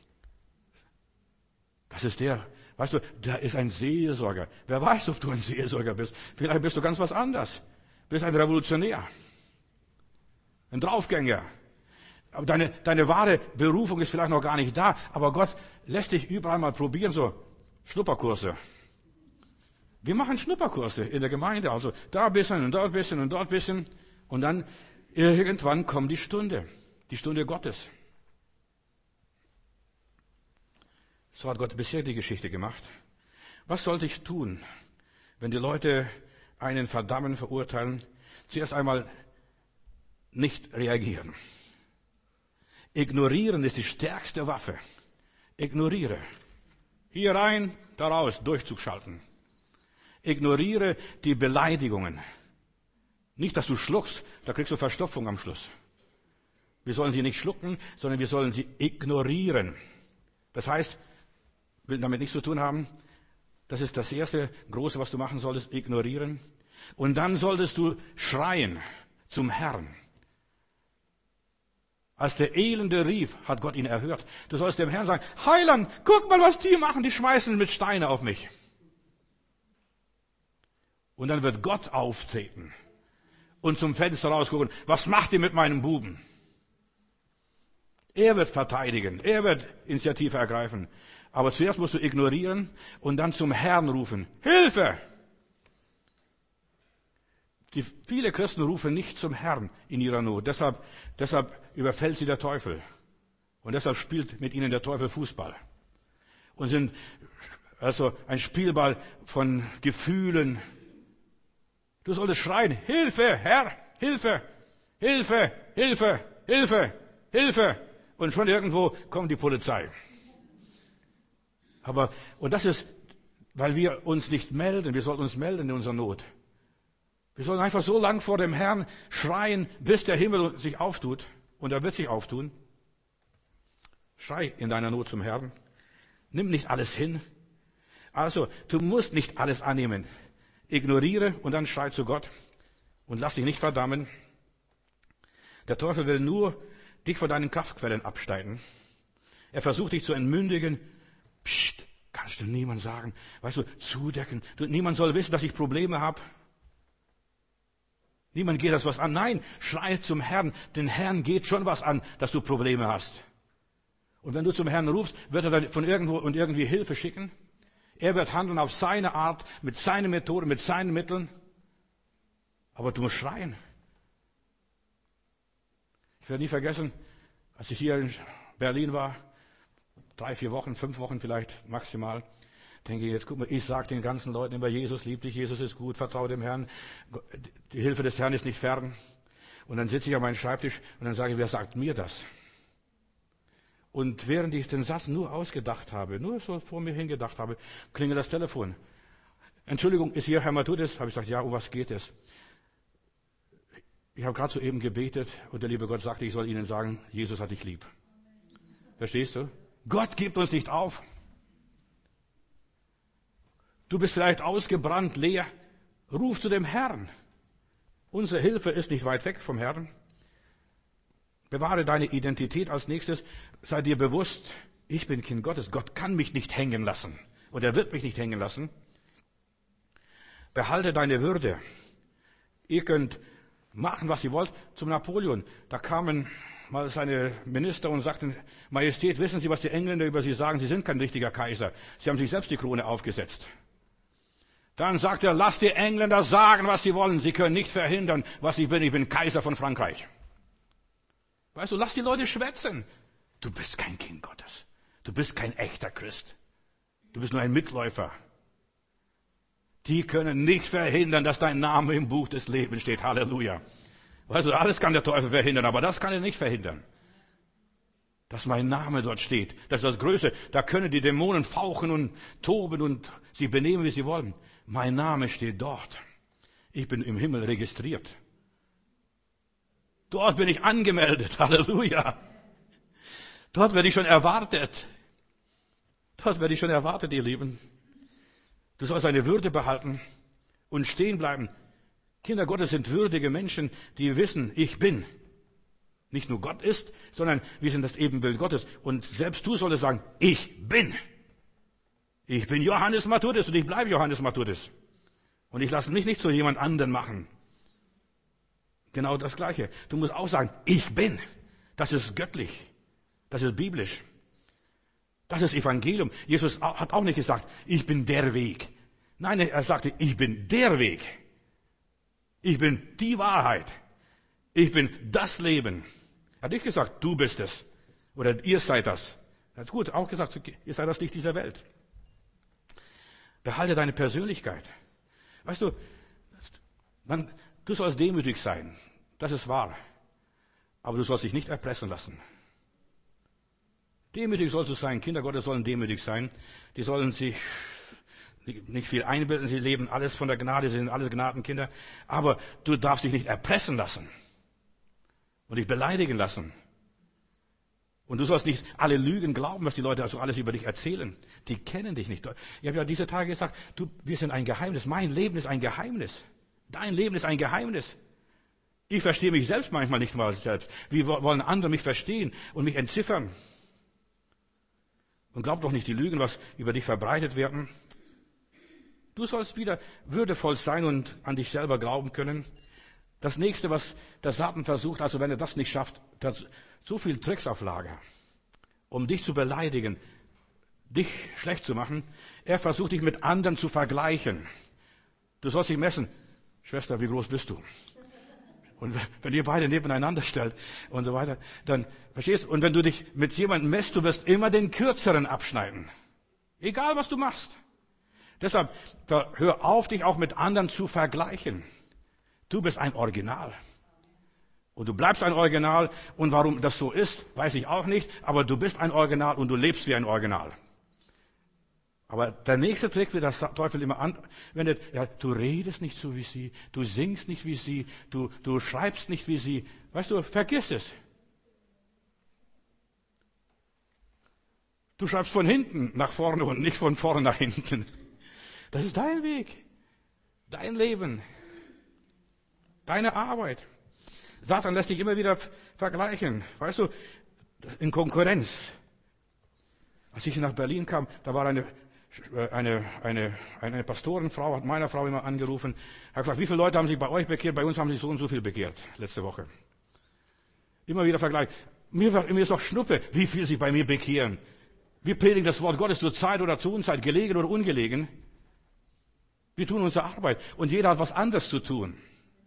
Das ist der, weißt du, der ist ein Seelsorger. Wer weiß, ob du ein Seelsorger bist. Vielleicht bist du ganz was anderes. Bist ein Revolutionär. Ein Draufgänger. Aber deine, deine wahre Berufung ist vielleicht noch gar nicht da. Aber Gott lässt dich überall mal probieren, so Schnupperkurse. Wir machen Schnupperkurse in der Gemeinde. Also da ein bisschen und dort ein bisschen und dort ein bisschen. Und dann irgendwann kommt die Stunde. Die Stunde Gottes. So hat Gott bisher die Geschichte gemacht. Was sollte ich tun, wenn die Leute einen verdammen, verurteilen? Zuerst einmal nicht reagieren. Ignorieren ist die stärkste Waffe. Ignoriere. Hier rein, da raus, Durchzug schalten. Ignoriere die Beleidigungen. Nicht, dass du schluckst, da kriegst du Verstopfung am Schluss. Wir sollen sie nicht schlucken, sondern wir sollen sie ignorieren. Das heißt, will damit nichts zu tun haben, das ist das erste Große, was du machen solltest, ignorieren. Und dann solltest du schreien zum Herrn. Als der Elende rief, hat Gott ihn erhört. Du sollst dem Herrn sagen, Heiland, guck mal, was die machen, die schmeißen mit Steine auf mich. Und dann wird Gott auftreten und zum Fenster rausgucken, was macht ihr mit meinem Buben? Er wird verteidigen, er wird Initiative ergreifen. Aber zuerst musst du ignorieren und dann zum Herrn rufen, Hilfe! Die, viele Christen rufen nicht zum Herrn in ihrer Not. Deshalb, deshalb überfällt sie der Teufel. Und deshalb spielt mit ihnen der Teufel Fußball. Und sind also ein Spielball von Gefühlen. Du solltest schreien, Hilfe, Herr, Hilfe, Hilfe, Hilfe, Hilfe, Hilfe. Und schon irgendwo kommt die Polizei. Aber, und das ist, weil wir uns nicht melden. Wir sollten uns melden in unserer Not. Wir sollen einfach so lang vor dem Herrn schreien, bis der Himmel sich auftut. Und er wird sich auftun. Schrei in deiner Not zum Herrn. Nimm nicht alles hin. Also, du musst nicht alles annehmen. Ignoriere und dann schrei zu Gott. Und lass dich nicht verdammen. Der Teufel will nur dich von deinen Kraftquellen abschneiden. Er versucht dich zu entmündigen. Psst, kannst du niemand sagen. Weißt du, zudecken. Du, niemand soll wissen, dass ich Probleme habe. Niemand geht das was an. Nein, schrei zum Herrn. Den Herrn geht schon was an, dass du Probleme hast. Und wenn du zum Herrn rufst, wird er dann von irgendwo und irgendwie Hilfe schicken. Er wird handeln auf seine Art, mit seinen Methoden, mit seinen Mitteln. Aber du musst schreien. Ich werde nie vergessen, als ich hier in Berlin war, drei, vier Wochen, fünf Wochen vielleicht maximal, denke ich, jetzt guck mal, ich sage den ganzen Leuten immer, Jesus liebt dich, Jesus ist gut, vertraue dem Herrn, die Hilfe des Herrn ist nicht fern. Und dann sitze ich an meinem Schreibtisch und dann sage ich, wer sagt mir das? Und während ich den Satz nur ausgedacht habe, nur so vor mir hingedacht habe, klingelt das Telefon. Entschuldigung, ist hier Herr Matthäus? Habe ich gesagt, ja, um was geht es? Ich habe gerade soeben gebetet und der liebe Gott sagte, ich soll Ihnen sagen, Jesus hat dich lieb. Verstehst du? Gott gibt uns nicht auf. Du bist vielleicht ausgebrannt, leer. Ruf zu dem Herrn. Unsere Hilfe ist nicht weit weg vom Herrn. Bewahre deine Identität als nächstes. Sei dir bewusst, ich bin Kind Gottes. Gott kann mich nicht hängen lassen. Und er wird mich nicht hängen lassen. Behalte deine Würde. Ihr könnt machen, was ihr wollt. Zum Napoleon. Da kamen mal seine Minister und sagten, Majestät, wissen Sie, was die Engländer über Sie sagen? Sie sind kein richtiger Kaiser. Sie haben sich selbst die Krone aufgesetzt. Dann sagt er, lasst die Engländer sagen, was sie wollen. Sie können nicht verhindern, was ich bin. Ich bin Kaiser von Frankreich. Weißt du, lass die Leute schwätzen. Du bist kein Kind Gottes. Du bist kein echter Christ. Du bist nur ein Mitläufer. Die können nicht verhindern, dass dein Name im Buch des Lebens steht. Halleluja. Weißt du, alles kann der Teufel verhindern, aber das kann er nicht verhindern. Dass mein Name dort steht. Das ist das Größte. Da können die Dämonen fauchen und toben und sich benehmen, wie sie wollen. Mein Name steht dort. Ich bin im Himmel registriert. Dort bin ich angemeldet. Halleluja. Dort werde ich schon erwartet. Dort werde ich schon erwartet, ihr Lieben. Du sollst deine Würde behalten und stehen bleiben. Kinder Gottes sind würdige Menschen, die wissen, ich bin. Nicht nur Gott ist, sondern wir sind das Ebenbild Gottes. Und selbst du solltest sagen, ich bin. Ich bin Johannes Matthäus und ich bleibe Johannes Matthäus. Und ich lasse mich nicht zu jemand anderen machen. Genau das Gleiche. Du musst auch sagen, ich bin. Das ist göttlich. Das ist biblisch. Das ist Evangelium. Jesus hat auch nicht gesagt, ich bin der Weg. Nein, er sagte, ich bin der Weg. Ich bin die Wahrheit. Ich bin das Leben. Er hat nicht gesagt, du bist es. Oder ihr seid das. Er hat gut auch gesagt, ihr seid das Licht dieser Welt. Behalte deine Persönlichkeit. Weißt du, man, du sollst demütig sein. Das ist wahr. Aber du sollst dich nicht erpressen lassen. Demütig sollst du sein. Kinder Gottes sollen demütig sein. Die sollen sich nicht viel einbilden. Sie leben alles von der Gnade. Sie sind alles Gnadenkinder. Aber du darfst dich nicht erpressen lassen. Und dich beleidigen lassen. Und du sollst nicht alle Lügen glauben, was die Leute also alles über dich erzählen. Die kennen dich nicht. Ich habe ja diese Tage gesagt, du, wir sind ein Geheimnis. Mein Leben ist ein Geheimnis. Dein Leben ist ein Geheimnis. Ich verstehe mich selbst manchmal nicht mal selbst. Wie wollen andere mich verstehen und mich entziffern? Und glaub doch nicht die Lügen, was über dich verbreitet werden. Du sollst wieder würdevoll sein und an dich selber glauben können. Das nächste, was der Satan versucht, also wenn er das nicht schafft, der hat so viel Tricks auf Lager, um dich zu beleidigen, dich schlecht zu machen. Er versucht dich mit anderen zu vergleichen. Du sollst dich messen. Schwester, wie groß bist du? Und wenn ihr beide nebeneinander stellt und so weiter, dann, verstehst du, und wenn du dich mit jemandem messt, du wirst immer den Kürzeren abschneiden. Egal, was du machst. Deshalb, hör auf, dich auch mit anderen zu vergleichen. Du bist ein Original. Und du bleibst ein Original. Und warum das so ist, weiß ich auch nicht. Aber du bist ein Original und du lebst wie ein Original. Aber der nächste Trick, wie der Teufel immer anwendet, ja, du redest nicht so wie sie, du singst nicht wie sie, du, du schreibst nicht wie sie. Weißt du, vergiss es. Du schreibst von hinten nach vorne und nicht von vorne nach hinten. Das ist dein Weg, dein Leben, deine Arbeit. Satan lässt dich immer wieder vergleichen. Weißt du, in Konkurrenz. Als ich nach Berlin kam, da war eine Eine, eine, eine Pastorenfrau hat meiner Frau immer angerufen, hat gesagt, wie viele Leute haben sich bei euch bekehrt? Bei uns haben sich so und so viel bekehrt, letzte Woche. Immer wieder Vergleich. Mir, mir ist doch Schnuppe, wie viel sich bei mir bekehren. Wir predigen das Wort Gottes zur Zeit oder zur Unzeit, gelegen oder ungelegen. Wir tun unsere Arbeit und jeder hat was anderes zu tun.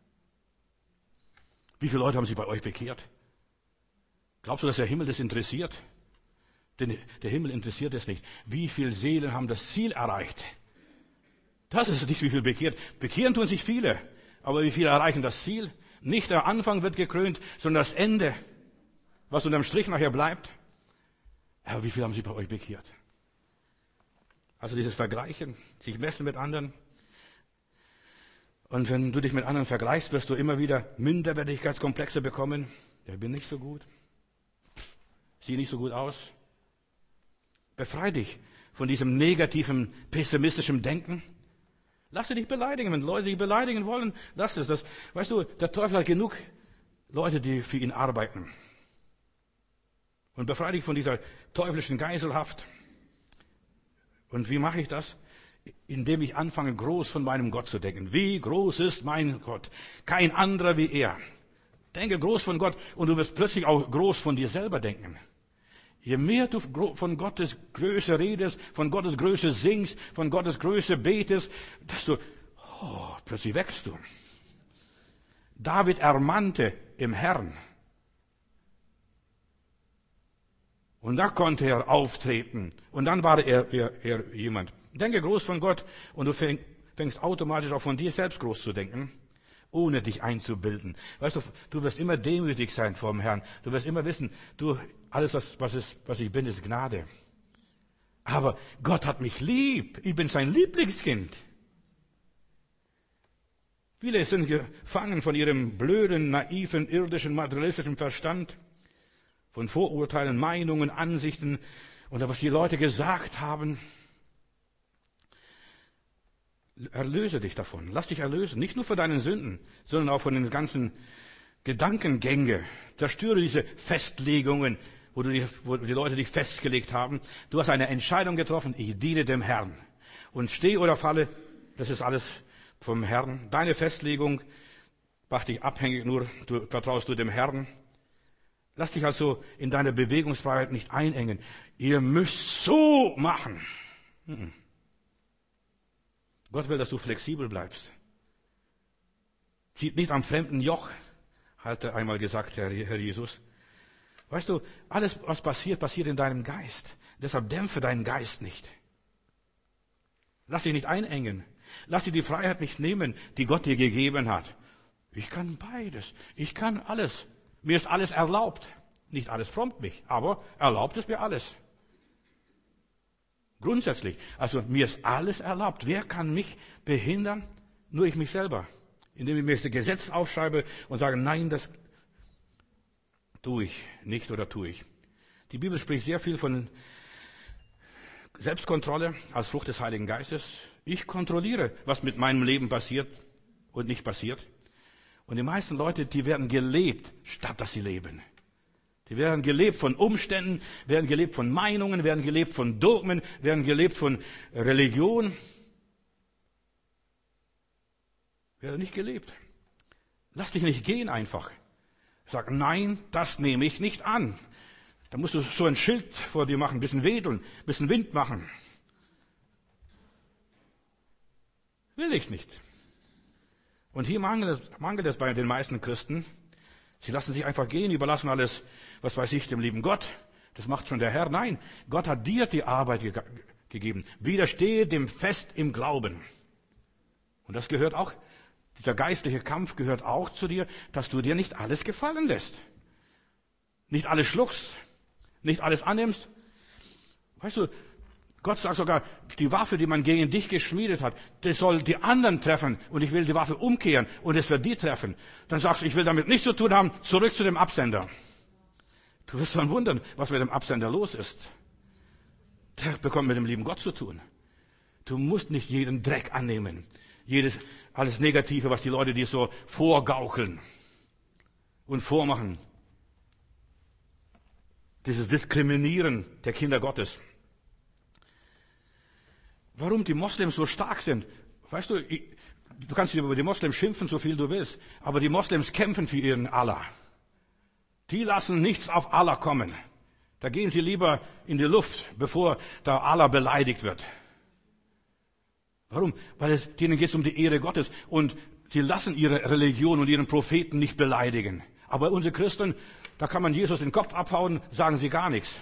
Wie viele Leute haben sich bei euch bekehrt? Glaubst du, dass der Himmel das interessiert? Denn der Himmel interessiert es nicht. Wie viele Seelen haben das Ziel erreicht? Das ist nicht, wie viel bekehrt. Bekehren tun sich viele. Aber wie viele erreichen das Ziel? Nicht der Anfang wird gekrönt, sondern das Ende, was unterm Strich nachher bleibt. Ja, wie viele haben sich bei euch bekehrt? Also dieses Vergleichen, sich messen mit anderen. Und wenn du dich mit anderen vergleichst, wirst du immer wieder Minderwertigkeitskomplexe bekommen. Ja, ich bin nicht so gut. Sieh nicht so gut aus. Befrei dich von diesem negativen, pessimistischen Denken. Lass dich nicht beleidigen. Wenn Leute dich beleidigen wollen, lass es. Das, weißt du, der Teufel hat genug Leute, die für ihn arbeiten. Und befrei dich von dieser teuflischen Geiselhaft. Und wie mache ich das? Indem ich anfange, groß von meinem Gott zu denken. Wie groß ist mein Gott? Kein anderer wie er. Denke groß von Gott und du wirst plötzlich auch groß von dir selber denken. Je mehr du von Gottes Größe redest, von Gottes Größe singst, von Gottes Größe betest, desto, oh, plötzlich wächst du. David ermannte im Herrn. Und da konnte er auftreten. Und dann war er, er, er jemand. Denke groß von Gott und du fäng, fängst automatisch auch von dir selbst groß zu denken, ohne dich einzubilden. Weißt du, du wirst immer demütig sein vor dem Herrn. Du wirst immer wissen, du, alles, was, was, ist, was ich bin, ist Gnade. Aber Gott hat mich lieb. Ich bin sein Lieblingskind. Viele sind gefangen von ihrem blöden, naiven, irdischen, materialistischen Verstand, von Vorurteilen, Meinungen, Ansichten und was die Leute gesagt haben. Erlöse dich davon. Lass dich erlösen. Nicht nur von deinen Sünden, sondern auch von den ganzen Gedankengängen. Zerstöre diese Festlegungen, wo, du die, wo die Leute dich festgelegt haben. Du hast eine Entscheidung getroffen. Ich diene dem Herrn. Und stehe oder falle, das ist alles vom Herrn. Deine Festlegung macht dich abhängig, nur du vertraust du dem Herrn. Lass dich also in deiner Bewegungsfreiheit nicht einengen. Ihr müsst so machen. Mhm. Gott will, dass du flexibel bleibst. Zieht nicht am fremden Joch, hat er einmal gesagt, Herr, Herr Jesus. Weißt du, alles, was passiert, passiert in deinem Geist. Deshalb dämpfe deinen Geist nicht. Lass dich nicht einengen. Lass dir die Freiheit nicht nehmen, die Gott dir gegeben hat. Ich kann beides. Ich kann alles. Mir ist alles erlaubt. Nicht alles frommt mich, aber erlaubt ist mir alles. Grundsätzlich. Also mir ist alles erlaubt. Wer kann mich behindern? Nur ich mich selber. Indem ich mir das Gesetz aufschreibe und sage, nein, das tue ich nicht oder tue ich. Die Bibel spricht sehr viel von Selbstkontrolle als Frucht des Heiligen Geistes. Ich kontrolliere, was mit meinem Leben passiert und nicht passiert. Und die meisten Leute, die werden gelebt, statt dass sie leben. Die werden gelebt von Umständen, werden gelebt von Meinungen, werden gelebt von Dogmen, werden gelebt von Religion. Werden nicht gelebt. Lass dich nicht gehen einfach. Sag, nein, das nehme ich nicht an. Da musst du so ein Schild vor dir machen, ein bisschen wedeln, ein bisschen Wind machen. Will ich nicht. Und hier mangelt es, mangelt es bei den meisten Christen. Sie lassen sich einfach gehen, überlassen alles, was weiß ich, dem lieben Gott. Das macht schon der Herr. Nein, Gott hat dir die Arbeit ge- gegeben. Widerstehe dem fest im Glauben. Und das gehört auch, dieser geistliche Kampf gehört auch zu dir, dass du dir nicht alles gefallen lässt. Nicht alles schluckst, nicht alles annimmst. Weißt du, Gott sagt sogar, die Waffe, die man gegen dich geschmiedet hat, das soll die anderen treffen und ich will die Waffe umkehren und es wird die treffen. Dann sagst du, ich will damit nichts zu tun haben, zurück zu dem Absender. Du wirst dann wundern, was mit dem Absender los ist. Der bekommt mit dem lieben Gott zu tun. Du musst nicht jeden Dreck annehmen, jedes, alles Negative, was die Leute dir so vorgaukeln und vormachen. Dieses Diskriminieren der Kinder Gottes. Warum die Moslems so stark sind? Weißt du, du kannst über die Moslems schimpfen, so viel du willst, aber die Moslems kämpfen für ihren Allah. Die lassen nichts auf Allah kommen. Da gehen sie lieber in die Luft, bevor da Allah beleidigt wird. Warum? Weil es denen geht es um die Ehre Gottes und sie lassen ihre Religion und ihren Propheten nicht beleidigen. Aber unsere Christen, da kann man Jesus den Kopf abhauen, sagen sie gar nichts.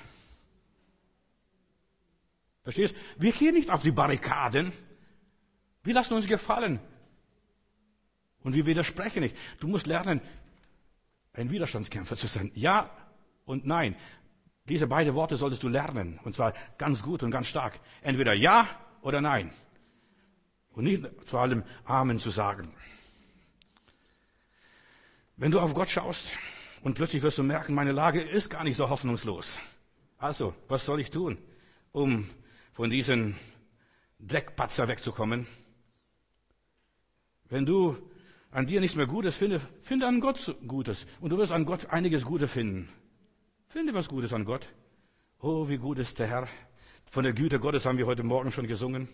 Verstehst? Wir gehen nicht auf die Barrikaden. Wir lassen uns gefallen. Und wir widersprechen nicht. Du musst lernen, ein Widerstandskämpfer zu sein. Ja und nein. Diese beiden Worte solltest du lernen. Und zwar ganz gut und ganz stark. Entweder ja oder nein. Und nicht zu allem Amen zu sagen. Wenn du auf Gott schaust und plötzlich wirst du merken, meine Lage ist gar nicht so hoffnungslos. Also, was soll ich tun, um von diesen Dreckpatzer wegzukommen? Wenn du an dir nichts mehr Gutes findest, finde an Gott Gutes. Und du wirst an Gott einiges Gute finden. Finde was Gutes an Gott. Oh, wie gut ist der Herr. Von der Güte Gottes haben wir heute Morgen schon gesungen.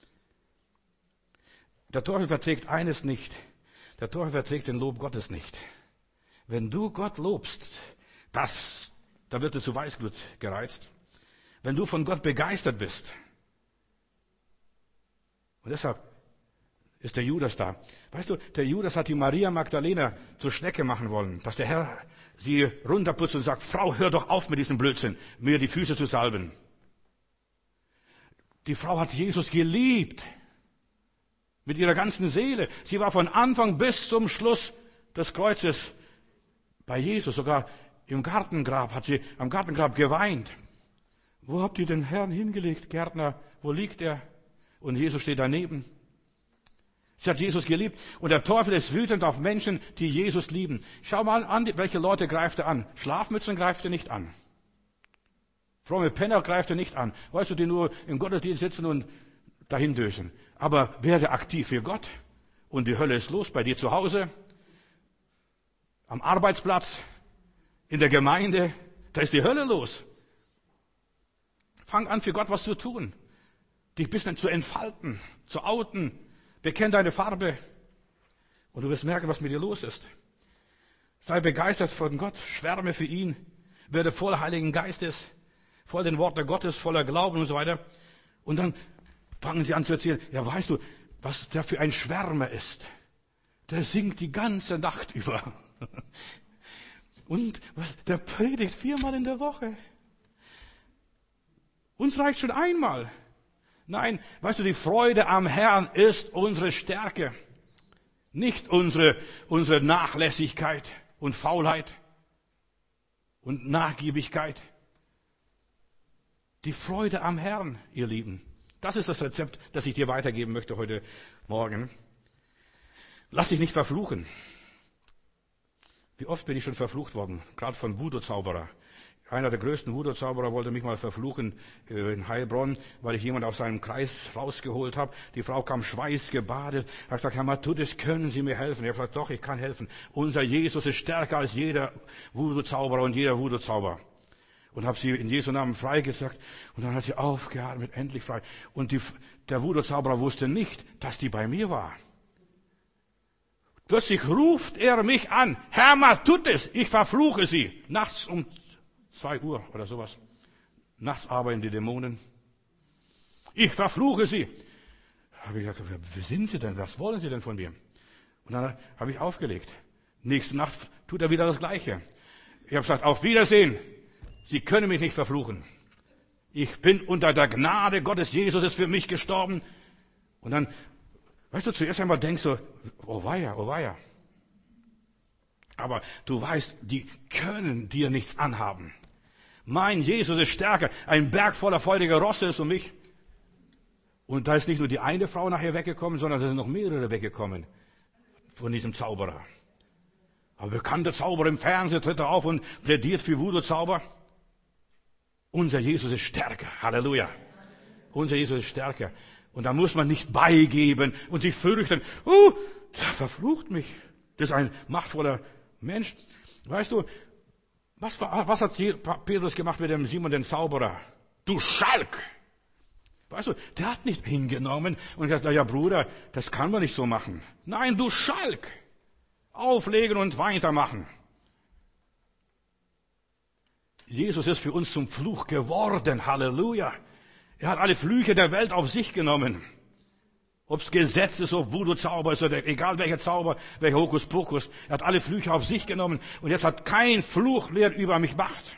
Der Teufel verträgt eines nicht. Der Teufel verträgt den Lob Gottes nicht. Wenn du Gott lobst, das, da wird es zu Weißglut gereizt. Wenn du von Gott begeistert bist. Und deshalb ist der Judas da. Weißt du, der Judas hat die Maria Magdalena zur Schnecke machen wollen, dass der Herr sie runterputzt und sagt, Frau, hör doch auf mit diesem Blödsinn, mir die Füße zu salben. Die Frau hat Jesus geliebt. Mit ihrer ganzen Seele. Sie war von Anfang bis zum Schluss des Kreuzes bei Jesus. Sogar im Gartengrab hat sie am Gartengrab geweint. Wo habt ihr den Herrn hingelegt, Gärtner? Wo liegt er? Und Jesus steht daneben. Sie hat Jesus geliebt. Und der Teufel ist wütend auf Menschen, die Jesus lieben. Schau mal an, welche Leute greift er an. Schlafmützen greift er nicht an. Fromme Penner greift er nicht an. Weißt du, die nur im Gottesdienst sitzen und dahin dösen. Aber werde aktiv für Gott. Und die Hölle ist los bei dir zu Hause, am Arbeitsplatz, in der Gemeinde. Da ist die Hölle los. Fang an, für Gott was zu tun. Dich ein bisschen zu entfalten, zu outen. Bekenn deine Farbe. Und du wirst merken, was mit dir los ist. Sei begeistert von Gott. Schwärme für ihn. Werde voll Heiligen Geistes. Voll den Worten Gottes, voller Glauben und so weiter. Und dann fangen sie an zu erzählen. Ja, weißt du, was der für ein Schwärmer ist? Der singt die ganze Nacht über. Und der predigt viermal in der Woche. Uns reicht schon einmal. Nein, weißt du, die Freude am Herrn ist unsere Stärke. Nicht unsere, unsere Nachlässigkeit und Faulheit und Nachgiebigkeit. Die Freude am Herrn, ihr Lieben. Das ist das Rezept, das ich dir weitergeben möchte heute Morgen. Lass dich nicht verfluchen. Wie oft bin ich schon verflucht worden, gerade von Voodoo-Zauberer. Einer der größten Voodoo-Zauberer wollte mich mal verfluchen in Heilbronn, weil ich jemanden aus seinem Kreis rausgeholt habe. Die Frau kam schweißgebadet, hat gesagt, Herr Matthäus, können Sie mir helfen? Er hat gesagt, doch, ich kann helfen. Unser Jesus ist stärker als jeder Voodoo-Zauberer und jeder Voodoo-Zauber. Und habe sie in Jesu Namen freigesagt. Und dann hat sie aufgeatmet, endlich frei. Und die, der Voodoo-Zauberer wusste nicht, dass die bei mir war. Plötzlich ruft er mich an. Herr Matthäus, ich verfluche Sie. Nachts um zwei Uhr oder sowas. Nachts arbeiten die Dämonen. Ich verfluche Sie. Habe ich gesagt, wer sind Sie denn? Was wollen Sie denn von mir? Und dann habe ich aufgelegt. Nächste Nacht tut er wieder das Gleiche. Ich habe gesagt, auf Wiedersehen. Sie können mich nicht verfluchen. Ich bin unter der Gnade Gottes. Jesus ist für mich gestorben. Und dann, weißt du, zuerst einmal denkst du, oh weia, oh weia. Aber du weißt, die können dir nichts anhaben. Mein Jesus ist stärker. Ein Berg voller feuriger Rosse ist um mich. Und da ist nicht nur die eine Frau nachher weggekommen, sondern da sind noch mehrere weggekommen von diesem Zauberer. Ein bekannter Zauberer im Fernsehen tritt er auf und plädiert für Voodoo-Zauber. Unser Jesus ist stärker. Halleluja. Unser Jesus ist stärker. Und da muss man nicht beigeben und sich fürchten. Oh, der verflucht mich. Das ist ein machtvoller Mensch. Weißt du, was, was hat Petrus gemacht mit dem Simon, den Zauberer? Du Schalk! Weißt du, der hat nicht hingenommen und gesagt, na ja Bruder, das kann man nicht so machen. Nein, du Schalk! Auflegen und weitermachen. Jesus ist für uns zum Fluch geworden. Halleluja. Er hat alle Flüche der Welt auf sich genommen. Ob es Gesetz ist, ob Voodoo-Zauber ist oder egal welcher Zauber, welcher Hokuspokus. Er hat alle Flüche auf sich genommen und jetzt hat kein Fluch mehr über mich Macht.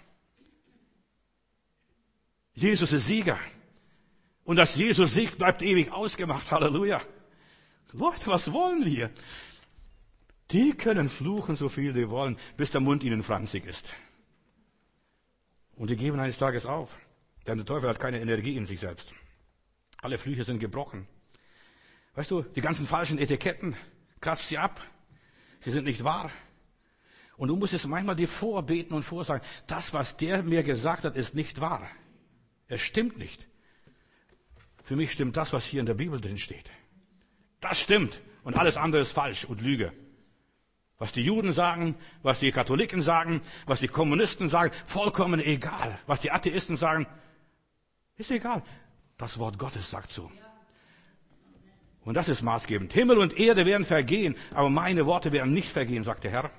Jesus ist Sieger. Und dass Jesus siegt, bleibt ewig ausgemacht. Halleluja. Leute, was wollen wir? Die können fluchen, so viel sie wollen, bis der Mund ihnen franzig ist. Und die geben eines Tages auf. Denn der Teufel hat keine Energie in sich selbst. Alle Flüche sind gebrochen. Weißt du, die ganzen falschen Etiketten, kratzt sie ab. Sie sind nicht wahr. Und du musst jetzt manchmal dir vorbeten und vorsagen, das, was der mir gesagt hat, ist nicht wahr. Es stimmt nicht. Für mich stimmt das, was hier in der Bibel drin steht. Das stimmt. Und alles andere ist falsch und Lüge. Was die Juden sagen, was die Katholiken sagen, was die Kommunisten sagen, vollkommen egal. Was die Atheisten sagen, ist egal. Das Wort Gottes sagt so. Und das ist maßgebend. Himmel und Erde werden vergehen, aber meine Worte werden nicht vergehen, sagt der Herr.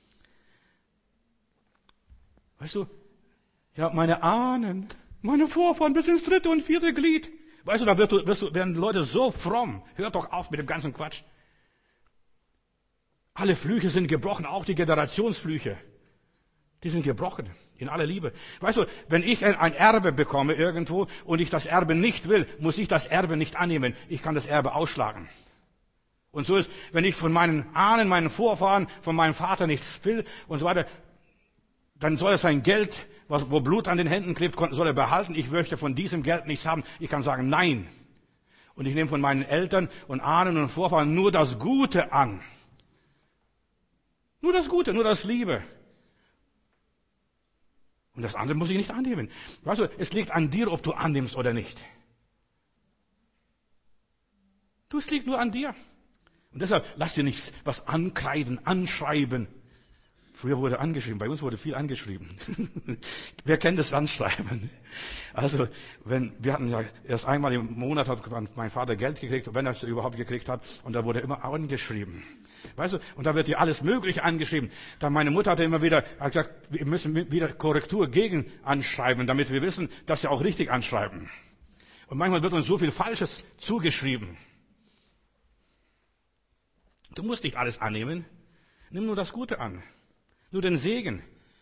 Weißt du, ja, meine Ahnen, meine Vorfahren bis ins dritte und vierte Glied. Weißt du, da wirst du, wirst du, werden Leute so fromm. Hört doch auf mit dem ganzen Quatsch. Alle Flüche sind gebrochen, auch die Generationsflüche. Die sind gebrochen, in aller Liebe. Weißt du, wenn ich ein Erbe bekomme irgendwo und ich das Erbe nicht will, muss ich das Erbe nicht annehmen. Ich kann das Erbe ausschlagen. Und so ist, wenn ich von meinen Ahnen, meinen Vorfahren, von meinem Vater nichts will und so weiter, dann soll er sein Geld, was, wo Blut an den Händen klebt, soll er behalten. Ich möchte von diesem Geld nichts haben. Ich kann sagen, nein. Und ich nehme von meinen Eltern und Ahnen und Vorfahren nur das Gute an. Nur das Gute, nur das Liebe. Und das andere muss ich nicht annehmen. Weißt du, es liegt an dir, ob du annimmst oder nicht. Du, es liegt nur an dir. Und deshalb lass dir nichts was ankreiden, anschreiben. Früher wurde angeschrieben, bei uns wurde viel angeschrieben. Wer kennt das Anschreiben? Also, wenn, wir hatten ja erst einmal im Monat hat mein Vater Geld gekriegt, wenn er es überhaupt gekriegt hat, und da wurde immer angeschrieben. Weißt du, und da wird dir alles Mögliche angeschrieben. Dann meine Mutter hatte immer wieder hat gesagt, wir müssen wieder Korrektur gegen anschreiben, damit wir wissen, dass sie auch richtig anschreiben. Und manchmal wird uns so viel Falsches zugeschrieben. Du musst nicht alles annehmen. Nimm nur das Gute an. Nur den Segen.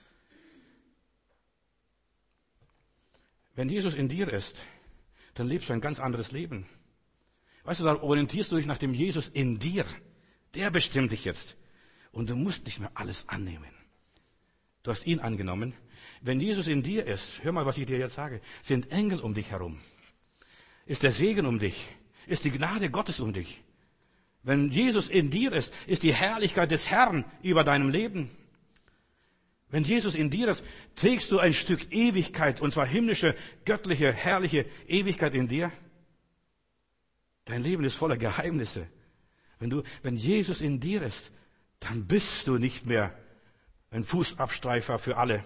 Wenn Jesus in dir ist, dann lebst du ein ganz anderes Leben. Weißt du, da orientierst du dich nach dem Jesus in dir. Der bestimmt dich jetzt. Und du musst nicht mehr alles annehmen. Du hast ihn angenommen. Wenn Jesus in dir ist, hör mal, was ich dir jetzt sage, sind Engel um dich herum. Ist der Segen um dich. Ist die Gnade Gottes um dich. Wenn Jesus in dir ist, ist die Herrlichkeit des Herrn über deinem Leben. Wenn Jesus in dir ist, trägst du ein Stück Ewigkeit, und zwar himmlische, göttliche, herrliche Ewigkeit in dir. Dein Leben ist voller Geheimnisse. Wenn du, wenn Jesus in dir ist, dann bist du nicht mehr ein Fußabstreifer für alle.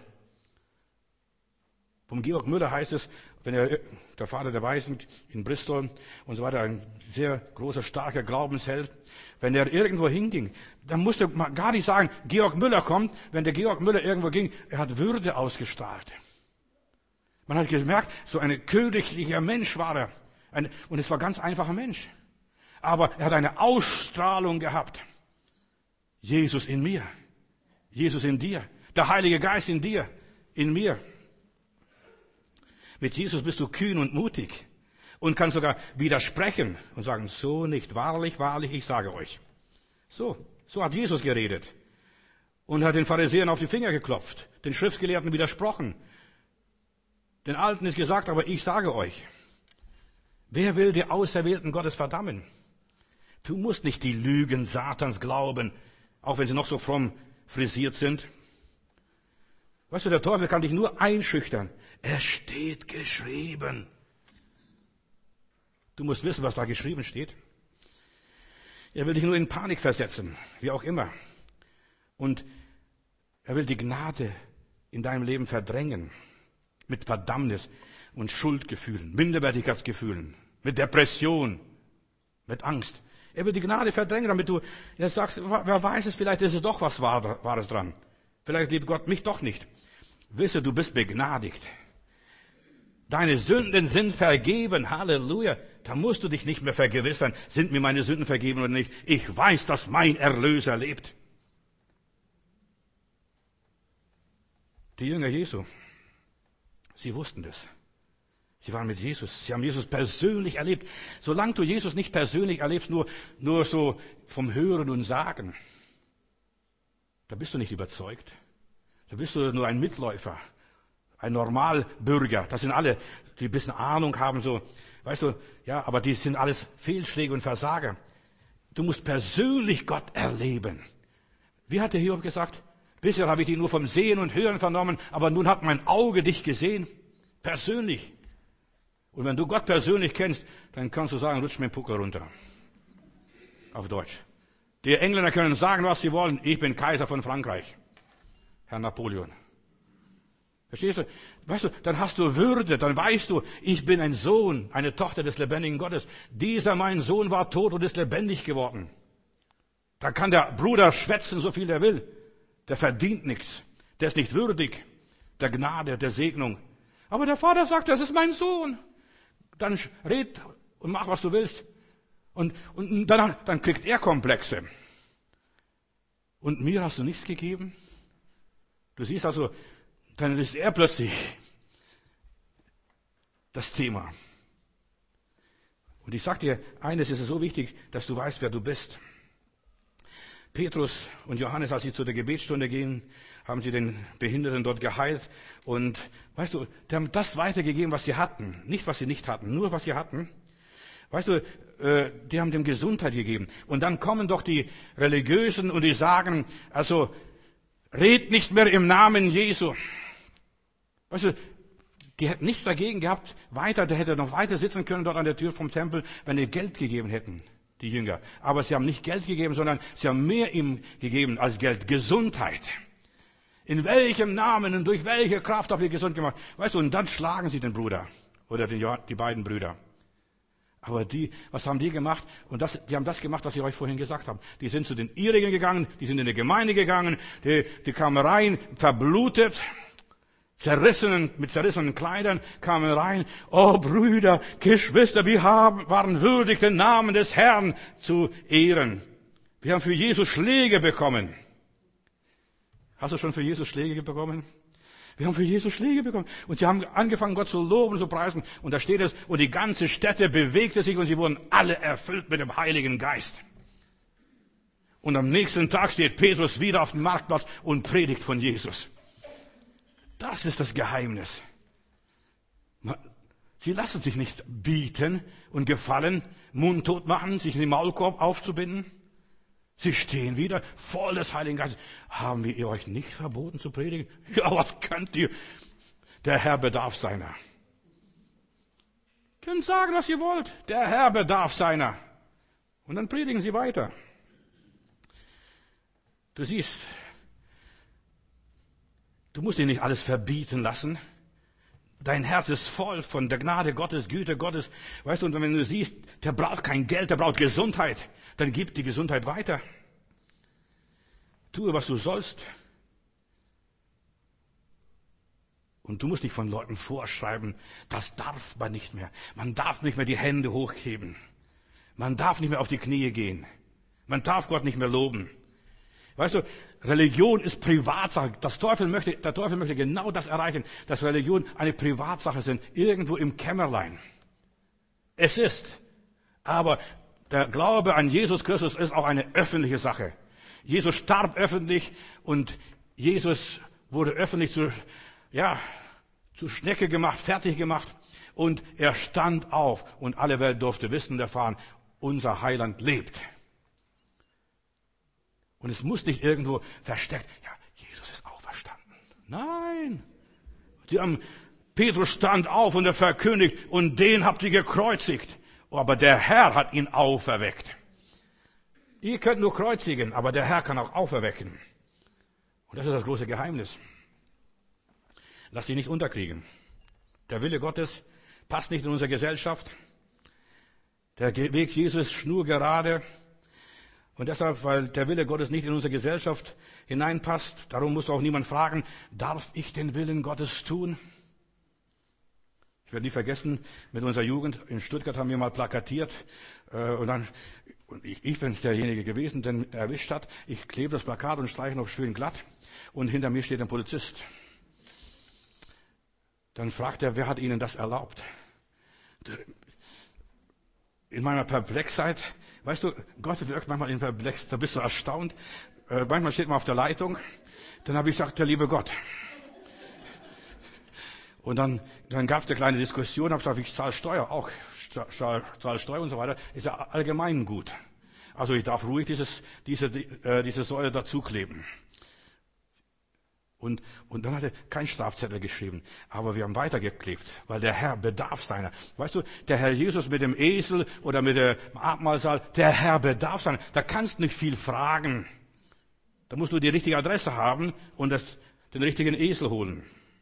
Vom Georg Müller heißt es, wenn er, der Vater der Weisen in Bristol und so weiter, ein sehr großer, starker Glaubensheld, wenn er irgendwo hinging, dann musste man gar nicht sagen, Georg Müller kommt. Wenn der Georg Müller irgendwo ging, er hat Würde ausgestrahlt. Man hat gemerkt, so ein königlicher Mensch war er. Ein, und es war ein ganz einfacher Mensch. Aber er hat eine Ausstrahlung gehabt. Jesus in mir. Jesus in dir. Der Heilige Geist in dir. In mir. Mit Jesus bist du kühn und mutig und kannst sogar widersprechen und sagen, so nicht, wahrlich, wahrlich, ich sage euch. So, so hat Jesus geredet und hat den Pharisäern auf die Finger geklopft, den Schriftgelehrten widersprochen. Den Alten ist gesagt, aber ich sage euch. Wer will die Auserwählten Gottes verdammen? Du musst nicht die Lügen Satans glauben, auch wenn sie noch so fromm frisiert sind. Weißt du, der Teufel kann dich nur einschüchtern. Es steht geschrieben. Du musst wissen, was da geschrieben steht. Er will dich nur in Panik versetzen, wie auch immer. Und er will die Gnade in deinem Leben verdrängen. Mit Verdammnis und Schuldgefühlen, Minderwertigkeitsgefühlen, mit Depression, mit Angst. Er will die Gnade verdrängen, damit du ja, sagst, wer weiß es, vielleicht ist es doch was Wahres dran. Vielleicht liebt Gott mich doch nicht. Wisse, du bist begnadigt. Deine Sünden sind vergeben. Halleluja. Da musst du dich nicht mehr vergewissern. Sind mir meine Sünden vergeben oder nicht? Ich weiß, dass mein Erlöser lebt. Die Jünger Jesu, sie wussten das. Sie waren mit Jesus. Sie haben Jesus persönlich erlebt. Solange du Jesus nicht persönlich erlebst, nur, nur so vom Hören und Sagen, da bist du nicht überzeugt. Da bist du nur ein Mitläufer, ein Normalbürger. Das sind alle, die ein bisschen Ahnung haben, so, weißt du, ja, aber die sind alles Fehlschläge und Versager. Du musst persönlich Gott erleben. Wie hat der Hiob gesagt? Bisher habe ich dich nur vom Sehen und Hören vernommen, aber nun hat mein Auge dich gesehen. Persönlich. Und wenn du Gott persönlich kennst, dann kannst du sagen, rutsch mir den Puckel runter. Auf Deutsch. Die Engländer können sagen, was sie wollen. Ich bin Kaiser von Frankreich. Herr Napoleon. Verstehst du? Weißt du, dann hast du Würde, dann weißt du, ich bin ein Sohn, eine Tochter des lebendigen Gottes. Dieser mein Sohn war tot und ist lebendig geworden. Da kann der Bruder schwätzen, so viel er will. Der verdient nichts. Der ist nicht würdig der Gnade, der Segnung. Aber der Vater sagt, das ist mein Sohn. Dann red und mach, was du willst. Und, und danach, dann kriegt er Komplexe. Und mir hast du nichts gegeben? Du siehst also, dann ist er plötzlich das Thema. Und ich sage dir, eines ist es so wichtig, dass du weißt, wer du bist. Petrus und Johannes, als sie zu der Gebetsstunde gehen, haben sie den Behinderten dort geheilt. Und weißt du, die haben das weitergegeben, was sie hatten. Nicht, was sie nicht hatten, nur was sie hatten. Weißt du, äh, die haben dem Gesundheit gegeben. Und dann kommen doch die Religiösen und die sagen, also, red nicht mehr im Namen Jesu. Weißt du, die hätten nichts dagegen gehabt, weiter, der hätte noch weiter sitzen können dort an der Tür vom Tempel, wenn die Geld gegeben hätten, die Jünger. Aber sie haben nicht Geld gegeben, sondern sie haben mehr ihm gegeben als Geld. Gesundheit. In welchem Namen und durch welche Kraft habt ihr gesund gemacht? Weißt du, und dann schlagen sie den Bruder oder den, die beiden Brüder. Aber die, was haben die gemacht? Und das, die haben das gemacht, was ich euch vorhin gesagt habe. Die sind zu den ihrigen gegangen, die sind in die Gemeinde gegangen, die, die kamen rein, verblutet, zerrissenen, mit zerrissenen Kleidern, kamen rein. Oh Brüder, Geschwister, wir haben, waren würdig, den Namen des Herrn zu ehren. Wir haben für Jesus Schläge bekommen. Hast du schon für Jesus Schläge bekommen? Wir haben für Jesus Schläge bekommen. Und sie haben angefangen, Gott zu loben, zu preisen. Und da steht es, und die ganze Stätte bewegte sich und sie wurden alle erfüllt mit dem Heiligen Geist. Und am nächsten Tag steht Petrus wieder auf dem Marktplatz und predigt von Jesus. Das ist das Geheimnis. Sie lassen sich nicht bieten und gefallen, mundtot machen, sich in den Maulkorb aufzubinden. Sie stehen wieder voll des Heiligen Geistes. Haben wir ihr euch nicht verboten zu predigen? Ja, was könnt ihr? Der Herr bedarf seiner. Ihr könnt sagen, was ihr wollt. Der Herr bedarf seiner. Und dann predigen sie weiter. Du siehst, du musst dir nicht alles verbieten lassen. Dein Herz ist voll von der Gnade Gottes, Güte Gottes. Weißt du, und wenn du siehst, der braucht kein Geld, der braucht Gesundheit, dann gib die Gesundheit weiter. Tue, was du sollst. Und du musst nicht von Leuten vorschreiben, das darf man nicht mehr. Man darf nicht mehr die Hände hochheben. Man darf nicht mehr auf die Knie gehen. Man darf Gott nicht mehr loben. Weißt du, Religion ist Privatsache. Das Teufel möchte, der Teufel möchte genau das erreichen, dass Religion eine Privatsache sind, irgendwo im Kämmerlein. Es ist. Aber der Glaube an Jesus Christus ist auch eine öffentliche Sache. Jesus starb öffentlich und Jesus wurde öffentlich zu, ja, zu Schnecke gemacht, fertig gemacht. Und er stand auf und alle Welt durfte wissen und erfahren, unser Heiland lebt. Und es muss nicht irgendwo versteckt, ja, Jesus ist auferstanden. Nein. Sie haben, Petrus stand auf und er verkündigt, und den habt ihr gekreuzigt. Aber der Herr hat ihn auferweckt. Ihr könnt nur kreuzigen, aber der Herr kann auch auferwecken. Und das ist das große Geheimnis. Lass dich nicht unterkriegen. Der Wille Gottes passt nicht in unsere Gesellschaft. Der Weg Jesus ist schnurgerade. Und deshalb, weil der Wille Gottes nicht in unsere Gesellschaft hineinpasst, darum muss auch niemand fragen, darf ich den Willen Gottes tun? Ich werde nie vergessen, mit unserer Jugend in Stuttgart haben wir mal plakatiert, äh, und dann, und ich, ich bin derjenige gewesen, der ihn erwischt hat. Ich klebe das Plakat und streiche noch schön glatt, und hinter mir steht ein Polizist. Dann fragt er, wer hat Ihnen das erlaubt? In meiner Perplexheit, weißt du, Gott wirkt manchmal in Perplex, da bist du erstaunt. Äh, manchmal steht man auf der Leitung, dann habe ich gesagt, der liebe Gott. Und dann, dann gab es eine kleine Diskussion, habe gesagt, ich zahle Steuer, auch zahle Steuer und so weiter, ist ja allgemein gut. Also ich darf ruhig dieses, diese, äh, diese Säule dazukleben. Und, und dann hat er keinen Strafzettel geschrieben. Aber wir haben weitergeklebt, weil der Herr bedarf seiner. Weißt du, der Herr Jesus mit dem Esel oder mit dem Abendmahlsaal, der Herr bedarf seiner. Da kannst du nicht viel fragen. Da musst du die richtige Adresse haben und das, den richtigen Esel holen.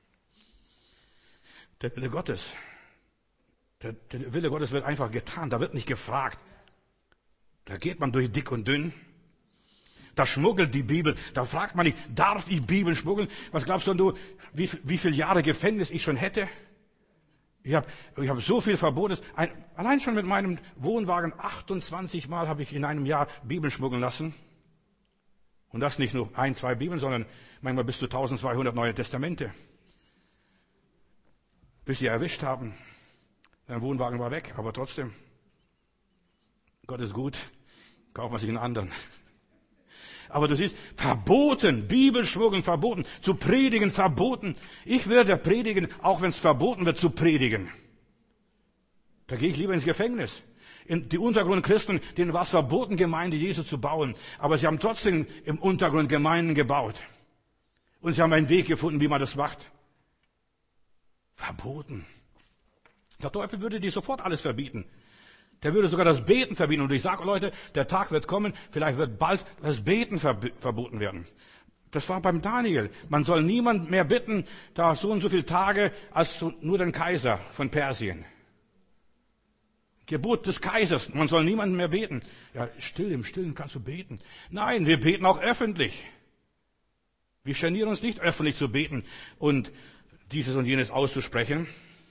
Der Wille Gottes, der, der Wille Gottes wird einfach getan. Da wird nicht gefragt. Da geht man durch dick und dünn. Da schmuggelt die Bibel. Da fragt man nicht, darf ich Bibel schmuggeln? Was glaubst du, wie, wie viele Jahre Gefängnis ich schon hätte? Ich habe ich hab so viel Verbotes. Ein, allein schon mit meinem Wohnwagen achtundzwanzig Mal habe ich in einem Jahr Bibeln schmuggeln lassen. Und das nicht nur ein, zwei Bibeln, sondern manchmal bis zu zwölfhundert Neue Testamente. Bis sie erwischt haben. Mein Wohnwagen war weg, aber trotzdem. Gott ist gut. Kauft man sich einen anderen. Aber du siehst, verboten, Bibelschmuggeln verboten, zu predigen verboten. Ich werde predigen, auch wenn es verboten wird, zu predigen. Da gehe ich lieber ins Gefängnis. In die Untergrundchristen, denen war es verboten, Gemeinde Jesu zu bauen. Aber sie haben trotzdem im Untergrund Gemeinden gebaut. Und sie haben einen Weg gefunden, wie man das macht. Verboten. Der Teufel würde dir sofort alles verbieten. Der würde sogar das Beten verbieten. Und ich sage, Leute, der Tag wird kommen, vielleicht wird bald das Beten verboten werden. Das war beim Daniel. Man soll niemand mehr bitten, da so und so viele Tage, als nur den Kaiser von Persien. Gebot des Kaisers. Man soll niemanden mehr beten. Ja, still, im Stillen kannst du beten. Nein, wir beten auch öffentlich. Wir genieren uns nicht, öffentlich zu beten und dieses und jenes auszusprechen.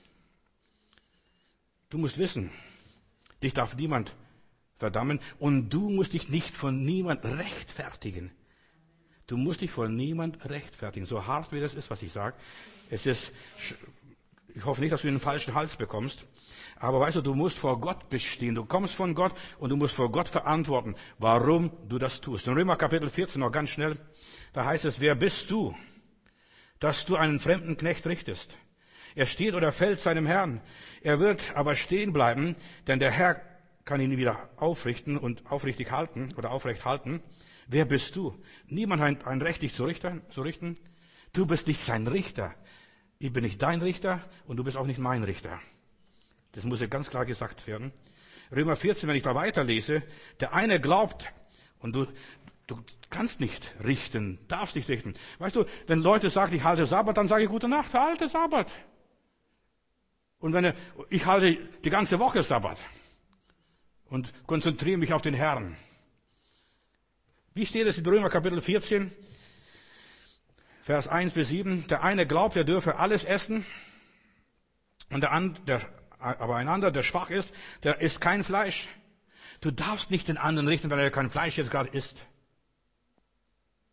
Du musst wissen, dich darf niemand verdammen und du musst dich nicht von niemand rechtfertigen. Du musst dich von niemand rechtfertigen. So hart wie das ist, was ich sage. Es ist, ich hoffe nicht, dass du den falschen Hals bekommst. Aber weißt du, du musst vor Gott bestehen. Du kommst von Gott und du musst vor Gott verantworten, warum du das tust. In Römer Kapitel vierzehn, noch ganz schnell, da heißt es, wer bist du, dass du einen fremden Knecht richtest? Er steht oder fällt seinem Herrn. Er wird aber stehen bleiben, denn der Herr kann ihn wieder aufrichten und aufrichtig halten oder aufrecht halten. Wer bist du? Niemand hat ein Recht, dich zu richten. Du bist nicht sein Richter. Ich bin nicht dein Richter und du bist auch nicht mein Richter. Das muss ja ganz klar gesagt werden. Römer vierzehn, wenn ich da weiterlese, der eine glaubt und du, du kannst nicht richten, darfst nicht richten. Weißt du, wenn Leute sagen, ich halte Sabbat, dann sage ich gute Nacht, halte Sabbat. Und wenn er, ich halte die ganze Woche Sabbat und konzentriere mich auf den Herrn. Wie steht es in Römer Kapitel vierzehn, Vers eins bis sieben? Der eine glaubt, er dürfe alles essen, und der andere, aber ein anderer, der schwach ist, der isst kein Fleisch. Du darfst nicht den anderen richten, weil er kein Fleisch jetzt gerade isst.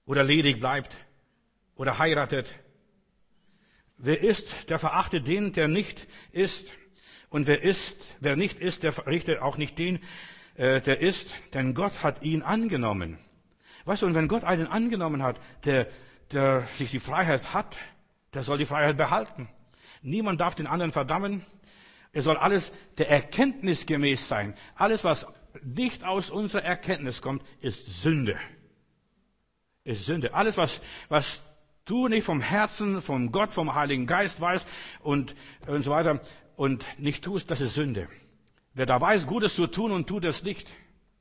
oder ledig bleibt oder heiratet. Wer isst, der verachtet den, der nicht isst. Und wer isst, wer nicht isst, der verrichtet auch nicht den, äh, der isst, denn Gott hat ihn angenommen. Weißt du, und wenn Gott einen angenommen hat, der, der sich die Freiheit hat, der soll die Freiheit behalten. Niemand darf den anderen verdammen. Es soll alles der Erkenntnis gemäß sein. Alles, was nicht aus unserer Erkenntnis kommt, ist Sünde. Ist Sünde. Alles, was, was du nicht vom Herzen, vom Gott, vom Heiligen Geist weißt und, und so weiter und nicht tust, das ist Sünde. Wer da weiß, Gutes zu tun und tut es nicht.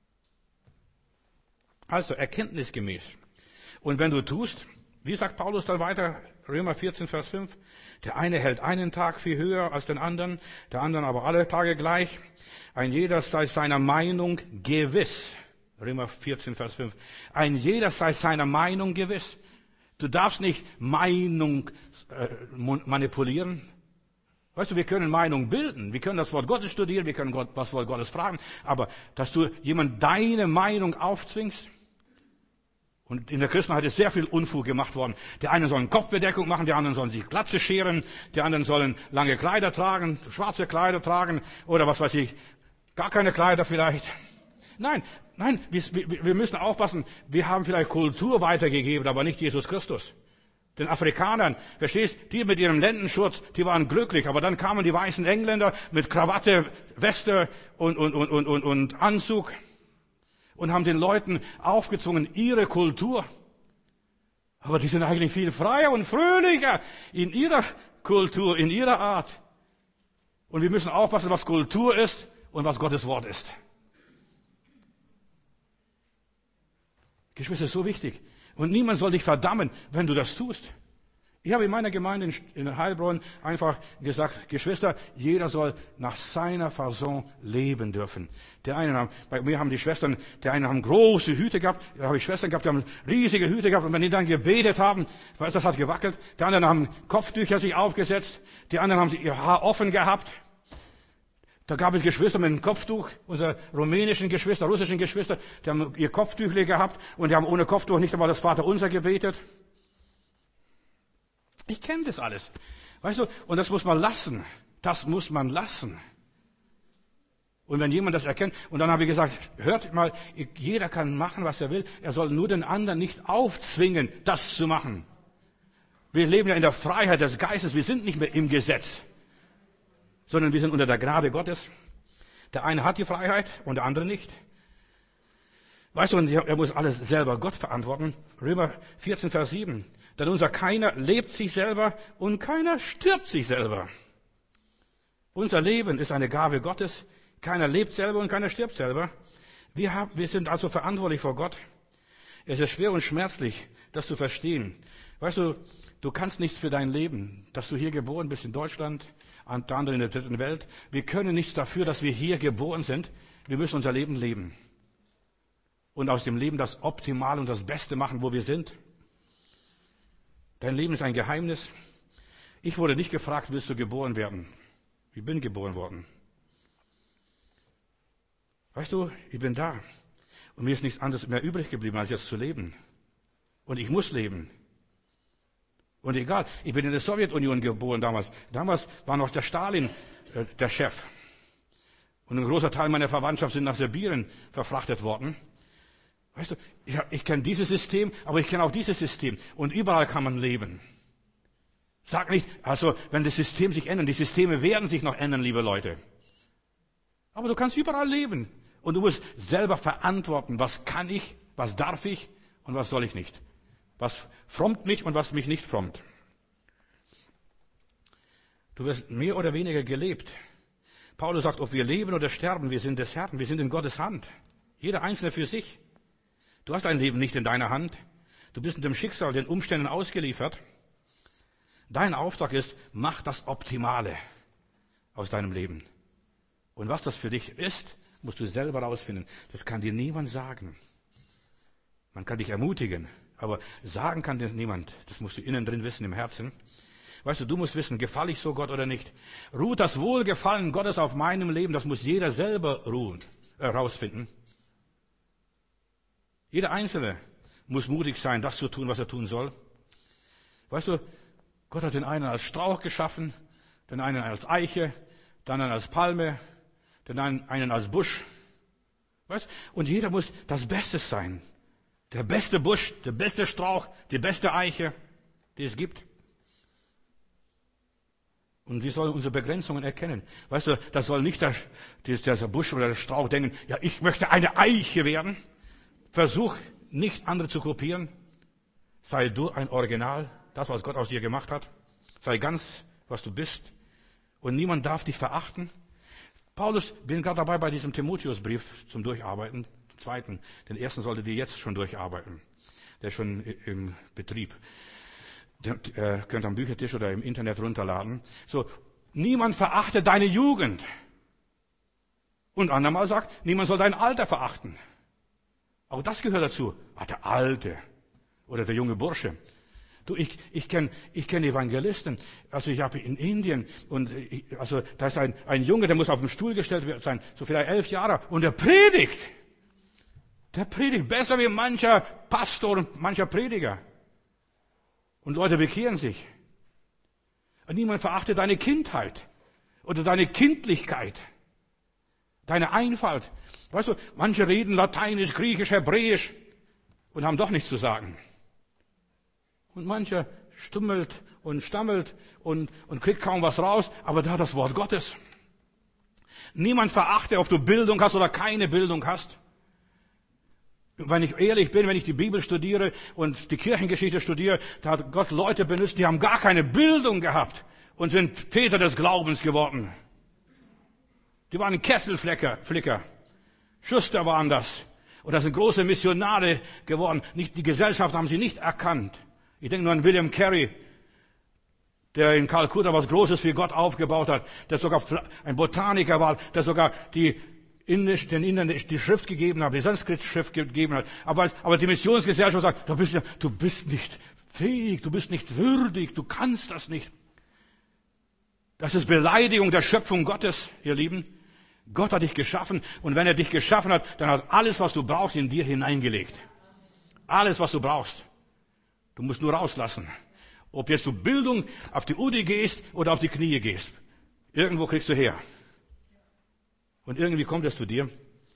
Also, erkenntnisgemäß. Und wenn du tust, wie sagt Paulus dann weiter, Römer vierzehn, Vers fünf, der eine hält einen Tag viel höher als den anderen, der andere aber alle Tage gleich. Ein jeder sei seiner Meinung gewiss. Römer vierzehn, Vers fünf. Ein jeder sei seiner Meinung gewiss. Du darfst nicht Meinung äh, manipulieren. Weißt du, wir können Meinung bilden. Wir können das Wort Gottes studieren, wir können Gott, das Wort Gottes fragen. Aber, dass du jemand deine Meinung aufzwingst, und in der Christenheit ist sehr viel Unfug gemacht worden. Die einen sollen Kopfbedeckung machen, die anderen sollen sich Glatze scheren, die anderen sollen lange Kleider tragen, schwarze Kleider tragen oder was weiß ich, gar keine Kleider vielleicht. Nein, nein, wir, wir müssen aufpassen. Wir haben vielleicht Kultur weitergegeben, aber nicht Jesus Christus. Den Afrikanern, verstehst, die mit ihrem Lendenschurz, die waren glücklich, aber dann kamen die weißen Engländer mit Krawatte, Weste und, und, und, und, und, und Anzug. Und haben den Leuten aufgezwungen, ihre Kultur. Aber die sind eigentlich viel freier und fröhlicher in ihrer Kultur, in ihrer Art. Und wir müssen aufpassen, was Kultur ist und was Gottes Wort ist. Geschwister, ist so wichtig. Und niemand soll dich verdammen, wenn du das tust. Ich habe in meiner Gemeinde in Heilbronn einfach gesagt, Geschwister, jeder soll nach seiner Fasson leben dürfen. Der eine haben, bei mir haben die Schwestern, der eine haben große Hüte gehabt, da habe ich Schwestern gehabt, die haben riesige Hüte gehabt und wenn die dann gebetet haben, weißt du, das hat gewackelt. Die anderen haben Kopftücher sich aufgesetzt, die anderen haben ihr Haar offen gehabt. Da gab es Geschwister mit einem Kopftuch, unsere rumänischen Geschwister, russischen Geschwister, die haben ihr Kopftüchle gehabt und die haben ohne Kopftuch nicht einmal das Vaterunser gebetet. Ich kenne das alles. Weißt du, und das muss man lassen. Das muss man lassen. Und wenn jemand das erkennt, und dann habe ich gesagt, hört mal, jeder kann machen, was er will. Er soll nur den anderen nicht aufzwingen, das zu machen. Wir leben ja in der Freiheit des Geistes. Wir sind nicht mehr im Gesetz, sondern wir sind unter der Gnade Gottes. Der eine hat die Freiheit und der andere nicht. Weißt du, und er muss alles selber Gott verantworten. Römer vierzehn, Vers sieben. Denn unser keiner lebt sich selber und keiner stirbt sich selber. Unser Leben ist eine Gabe Gottes. Keiner lebt selber und keiner stirbt selber. Wir, haben, wir sind also verantwortlich vor Gott. Es ist schwer und schmerzlich, das zu verstehen. Weißt du, du kannst nichts für dein Leben, dass du hier geboren bist in Deutschland, der andere in der dritten Welt. Wir können nichts dafür, dass wir hier geboren sind. Wir müssen unser Leben leben. Und aus dem Leben das Optimale und das Beste machen, wo wir sind. Dein Leben ist ein Geheimnis. Ich wurde nicht gefragt, willst du geboren werden? Ich bin geboren worden. Weißt du, ich bin da. Und mir ist nichts anderes mehr übrig geblieben, als jetzt zu leben. Und ich muss leben. Und egal, ich bin in der Sowjetunion geboren damals. Damals war noch der Stalin äh, der Chef. Und ein großer Teil meiner Verwandtschaft sind nach Sibirien verfrachtet worden. Weißt du, ich, ich kenne dieses System, aber ich kenne auch dieses System. Und überall kann man leben. Sag nicht, also wenn das System sich ändert, die Systeme werden sich noch ändern, liebe Leute. Aber du kannst überall leben. Und du musst selber verantworten, was kann ich, was darf ich und was soll ich nicht. Was frommt mich und was mich nicht frommt. Du wirst mehr oder weniger gelebt. Paulus sagt, ob wir leben oder sterben, wir sind des Herrn, wir sind in Gottes Hand. Jeder Einzelne für sich. Du hast dein Leben nicht in deiner Hand. Du bist mit dem Schicksal, den Umständen ausgeliefert. Dein Auftrag ist, mach das Optimale aus deinem Leben. Und was das für dich ist, musst du selber rausfinden. Das kann dir niemand sagen. Man kann dich ermutigen, aber sagen kann dir niemand. Das musst du innen drin wissen, im Herzen. Weißt du, du musst wissen, gefalle ich so Gott oder nicht. Ruht das Wohlgefallen Gottes auf meinem Leben, das muss jeder selber ruhen, äh, rausfinden. Jeder Einzelne muss mutig sein, das zu tun, was er tun soll. Weißt du, Gott hat den einen als Strauch geschaffen, den einen als Eiche, den anderen als Palme, den einen als Busch. Weißt? Und jeder muss das Beste sein. Der beste Busch, der beste Strauch, die beste Eiche, die es gibt. Und wir sollen unsere Begrenzungen erkennen. Weißt du, das soll nicht der, der Busch oder der Strauch denken, ja, ich möchte eine Eiche werden. Versuch nicht andere zu kopieren. Sei du ein Original, das, was Gott aus dir gemacht hat. Sei ganz, was du bist. Und niemand darf dich verachten. Paulus, bin gerade dabei bei diesem Timotheusbrief zum Durcharbeiten. Den zweiten, den ersten solltet ihr jetzt schon durcharbeiten. Der ist schon im Betrieb. Ihr könnt am Büchertisch oder im Internet runterladen. So, niemand verachte deine Jugend. Und andermal sagt, niemand soll dein Alter verachten. Auch das gehört dazu. Ah, der Alte oder der junge Bursche. Du, ich, ich kenne ich kenn Evangelisten. Also ich habe in Indien und ich, also da ist ein, ein Junge, der muss auf den Stuhl gestellt sein, so vielleicht elf Jahre, und der predigt. Der predigt besser wie mancher Pastor und mancher Prediger. Und Leute bekehren sich. Und niemand verachtet deine Kindheit oder deine Kindlichkeit, deine Einfalt. Weißt du, manche reden Lateinisch, Griechisch, Hebräisch und haben doch nichts zu sagen. Und mancher stummelt und stammelt und, und kriegt kaum was raus, aber da das Wort Gottes. Niemand verachte, ob du Bildung hast oder keine Bildung hast. Wenn ich ehrlich bin, wenn ich die Bibel studiere und die Kirchengeschichte studiere, da hat Gott Leute benutzt, die haben gar keine Bildung gehabt und sind Väter des Glaubens geworden. Die waren Kesselflicker, Flicker. Schuster waren das. Und das sind große Missionare geworden. Nicht, die Gesellschaft haben sie nicht erkannt. Ich denke nur an William Carey, der in Kalkutta was Großes für Gott aufgebaut hat, der sogar ein Botaniker war, der sogar die Indisch, den Indern die Schrift gegeben hat, die Sanskrit-Schrift gegeben hat. Aber, aber die Missionsgesellschaft sagt, du bist, du bist nicht fähig, du bist nicht würdig, du kannst das nicht. Das ist Beleidigung der Schöpfung Gottes, ihr Lieben. Gott hat dich geschaffen und wenn er dich geschaffen hat, dann hat alles, was du brauchst, in dir hineingelegt. Alles, was du brauchst. Du musst nur rauslassen. Ob jetzt du Bildung auf die Udi gehst oder auf die Knie gehst. Irgendwo kriegst du her. Und irgendwie kommt es zu dir.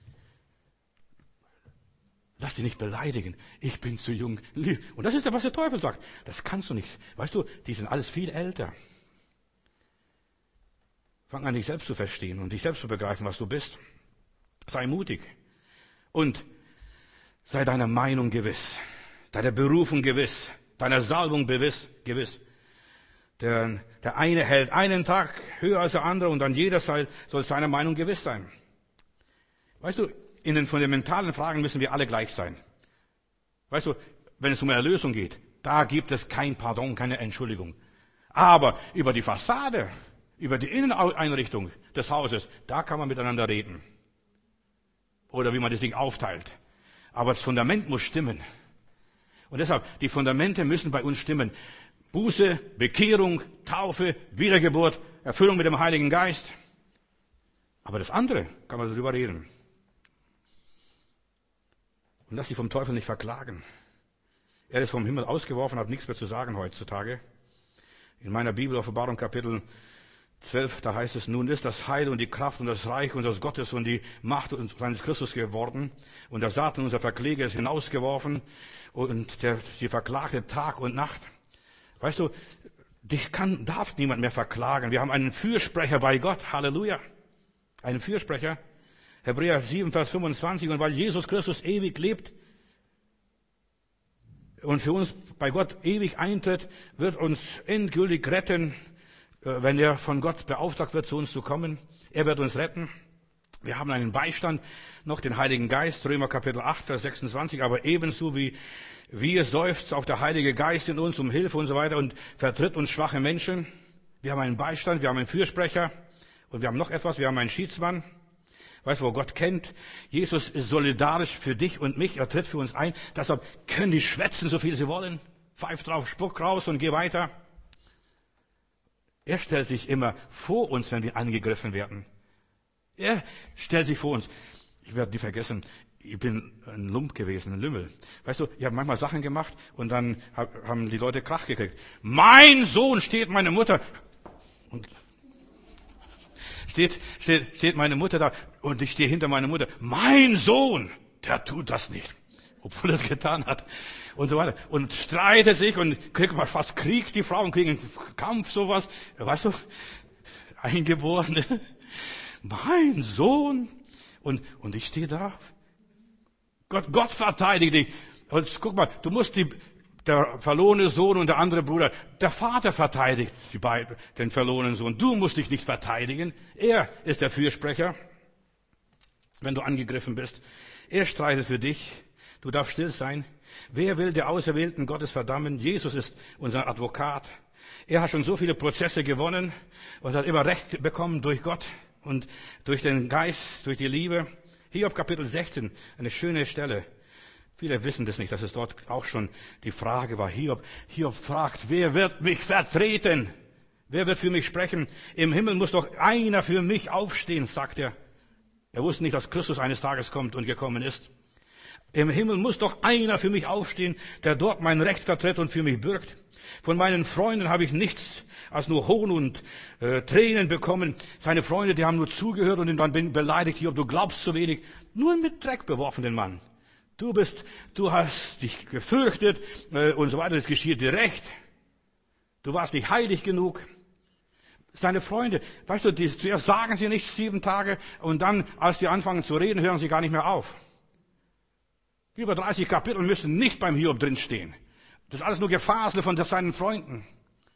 Lass dich nicht beleidigen. Ich bin zu jung. Und das ist das, was der Teufel sagt. Das kannst du nicht. Weißt du, die sind alles viel älter. Fang an, dich selbst zu verstehen und dich selbst zu begreifen, was du bist. Sei mutig. Und sei deiner Meinung gewiss. Deiner Berufung gewiss. Deiner Salbung gewiss. gewiss. Der, der eine hält einen Tag höher als der andere und an jeder Seite soll seiner Meinung gewiss sein. Weißt du, in den fundamentalen Fragen müssen wir alle gleich sein. Weißt du, wenn es um Erlösung geht, da gibt es kein Pardon, keine Entschuldigung. Aber über die Fassade, über die Inneneinrichtung des Hauses, da kann man miteinander reden. Oder wie man das Ding aufteilt. Aber das Fundament muss stimmen. Und deshalb, die Fundamente müssen bei uns stimmen. Buße, Bekehrung, Taufe, Wiedergeburt, Erfüllung mit dem Heiligen Geist. Aber das andere kann man darüber reden. Und lass dich vom Teufel nicht verklagen. Er ist vom Himmel ausgeworfen, hat nichts mehr zu sagen heutzutage. In meiner Bibel, Offenbarung Kapitel zwölf, da heißt es, nun ist das Heil und die Kraft und das Reich unseres Gottes und die Macht unseres Christus geworden. Und der Satan, unser Verkläger, ist hinausgeworfen und der, sie verklagte Tag und Nacht. Weißt du, dich kann, darf niemand mehr verklagen. Wir haben einen Fürsprecher bei Gott. Halleluja. Einen Fürsprecher. Hebräer sieben, Vers fünfundzwanzig. Und weil Jesus Christus ewig lebt und für uns bei Gott ewig eintritt, wird uns endgültig retten, wenn er von Gott beauftragt wird, zu uns zu kommen. Er wird uns retten. Wir haben einen Beistand, noch den Heiligen Geist, Römer Kapitel acht, Vers sechsundzwanzig, aber ebenso wie wir seufzt auf der Heilige Geist in uns um Hilfe und so weiter und vertritt uns schwache Menschen. Wir haben einen Beistand, wir haben einen Fürsprecher und wir haben noch etwas, wir haben einen Schiedsmann. Weißt du, wo Gott kennt? Jesus ist solidarisch für dich und mich, er tritt für uns ein. Deshalb können die schwätzen, so viel sie wollen. Pfeift drauf, spuck raus und geh weiter. Er stellt sich immer vor uns, wenn wir angegriffen werden. Er stellt sich vor uns. Ich werde nie vergessen, ich bin ein Lump gewesen, ein Lümmel. Weißt du, ich habe manchmal Sachen gemacht und dann hab, haben die Leute Krach gekriegt. Mein Sohn, steht meine Mutter und steht, steht, steht meine Mutter da und ich stehe hinter meiner Mutter. Mein Sohn, der tut das nicht, obwohl er es getan hat und so weiter. Und streitet sich und kriegt mal fast Krieg, die Frauen kriegen einen Kampf, sowas. Weißt du, Eingeborene. Mein Sohn. Und, und ich stehe da. Gott, Gott verteidigt dich. Und guck mal, du musst die, der verlorene Sohn und der andere Bruder, der Vater verteidigt die beiden, den verlorenen Sohn. Du musst dich nicht verteidigen. Er ist der Fürsprecher, wenn du angegriffen bist. Er streitet für dich. Du darfst still sein. Wer will der Auserwählten Gottes verdammen? Jesus ist unser Advokat. Er hat schon so viele Prozesse gewonnen und hat immer Recht bekommen durch Gott und durch den Geist, durch die Liebe. Hiob Kapitel sechzehn, eine schöne Stelle. Viele wissen das nicht, dass es dort auch schon die Frage war. Hiob, Hiob fragt, wer wird mich vertreten? Wer wird für mich sprechen? Im Himmel muss doch einer für mich aufstehen, sagt er. Er wusste nicht, dass Christus eines Tages kommt und gekommen ist. Im Himmel muss doch einer für mich aufstehen, der dort mein Recht vertritt und für mich bürgt. Von meinen Freunden habe ich nichts als nur Hohn und äh, Tränen bekommen. Seine Freunde, die haben nur zugehört und ihn dann beleidigt. Hiob, du glaubst zu wenig. Nur mit Dreck beworfen den Mann. Du bist, du hast dich gefürchtet äh, und so weiter. Das geschieht dir recht. Du warst nicht heilig genug. Seine Freunde, weißt du, die, zuerst sagen sie nicht sieben Tage und dann, als die anfangen zu reden, hören sie gar nicht mehr auf. Über dreißig Kapitel müssen nicht beim Hiob drinstehen. Das ist alles nur Gefasel von seinen Freunden.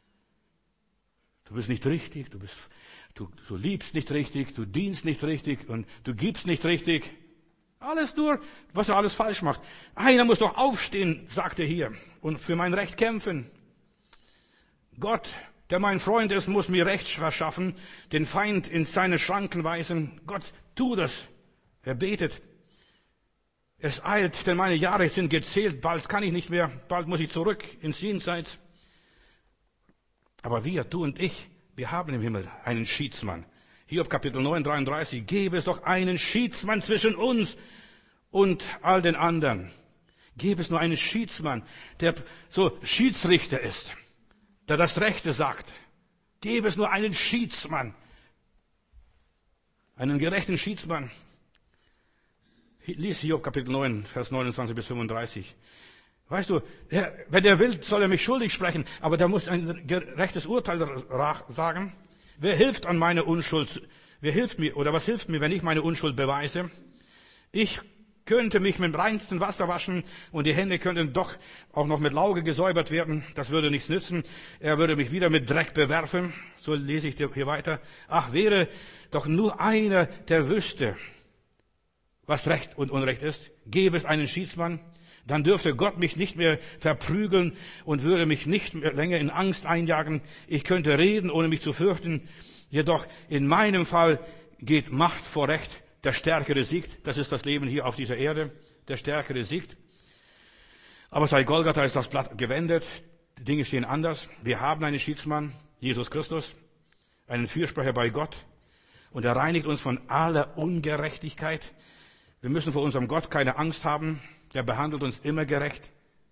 Du bist nicht richtig, du, bist, du, du liebst nicht richtig, du dienst nicht richtig und du gibst nicht richtig. Alles nur, was er alles falsch macht. Einer muss doch aufstehen, sagt er hier, und für mein Recht kämpfen. Gott, der mein Freund ist, muss mir Recht verschaffen, den Feind in seine Schranken weisen. Gott, tu das. Er betet. Es eilt, denn meine Jahre sind gezählt. Bald kann ich nicht mehr. Bald muss ich zurück ins Jenseits. Aber wir, du und ich, wir haben im Himmel einen Schiedsmann. Hiob Kapitel neun, dreiunddreißig. Gebe es doch einen Schiedsmann zwischen uns und all den anderen. Gebe es nur einen Schiedsmann, der so Schiedsrichter ist, der das Rechte sagt. Gebe es nur einen Schiedsmann. Einen gerechten Schiedsmann. Lies Hiob Kapitel neun, Vers neunundzwanzig bis fünfunddreißig. Weißt du, der, wenn er will, soll er mich schuldig sprechen, aber der muss ein gerechtes Urteil sagen. Wer hilft an meine Unschuld? Wer hilft mir, oder was hilft mir, wenn ich meine Unschuld beweise? Ich könnte mich mit dem reinsten Wasser waschen und die Hände könnten doch auch noch mit Lauge gesäubert werden. Das würde nichts nützen. Er würde mich wieder mit Dreck bewerfen. So lese ich hier weiter. Ach, wäre doch nur einer, der wüsste, was Recht und Unrecht ist. Gäbe es einen Schiedsmann, dann dürfte Gott mich nicht mehr verprügeln und würde mich nicht mehr länger in Angst einjagen. Ich könnte reden, ohne mich zu fürchten. Jedoch in meinem Fall geht Macht vor Recht. Der Stärkere siegt. Das ist das Leben hier auf dieser Erde. Der Stärkere siegt. Aber seit Golgatha ist das Blatt gewendet. Die Dinge stehen anders. Wir haben einen Schiedsmann, Jesus Christus, einen Fürsprecher bei Gott. Und er reinigt uns von aller Ungerechtigkeit. Wir müssen vor unserem Gott keine Angst haben. Der behandelt uns immer gerecht.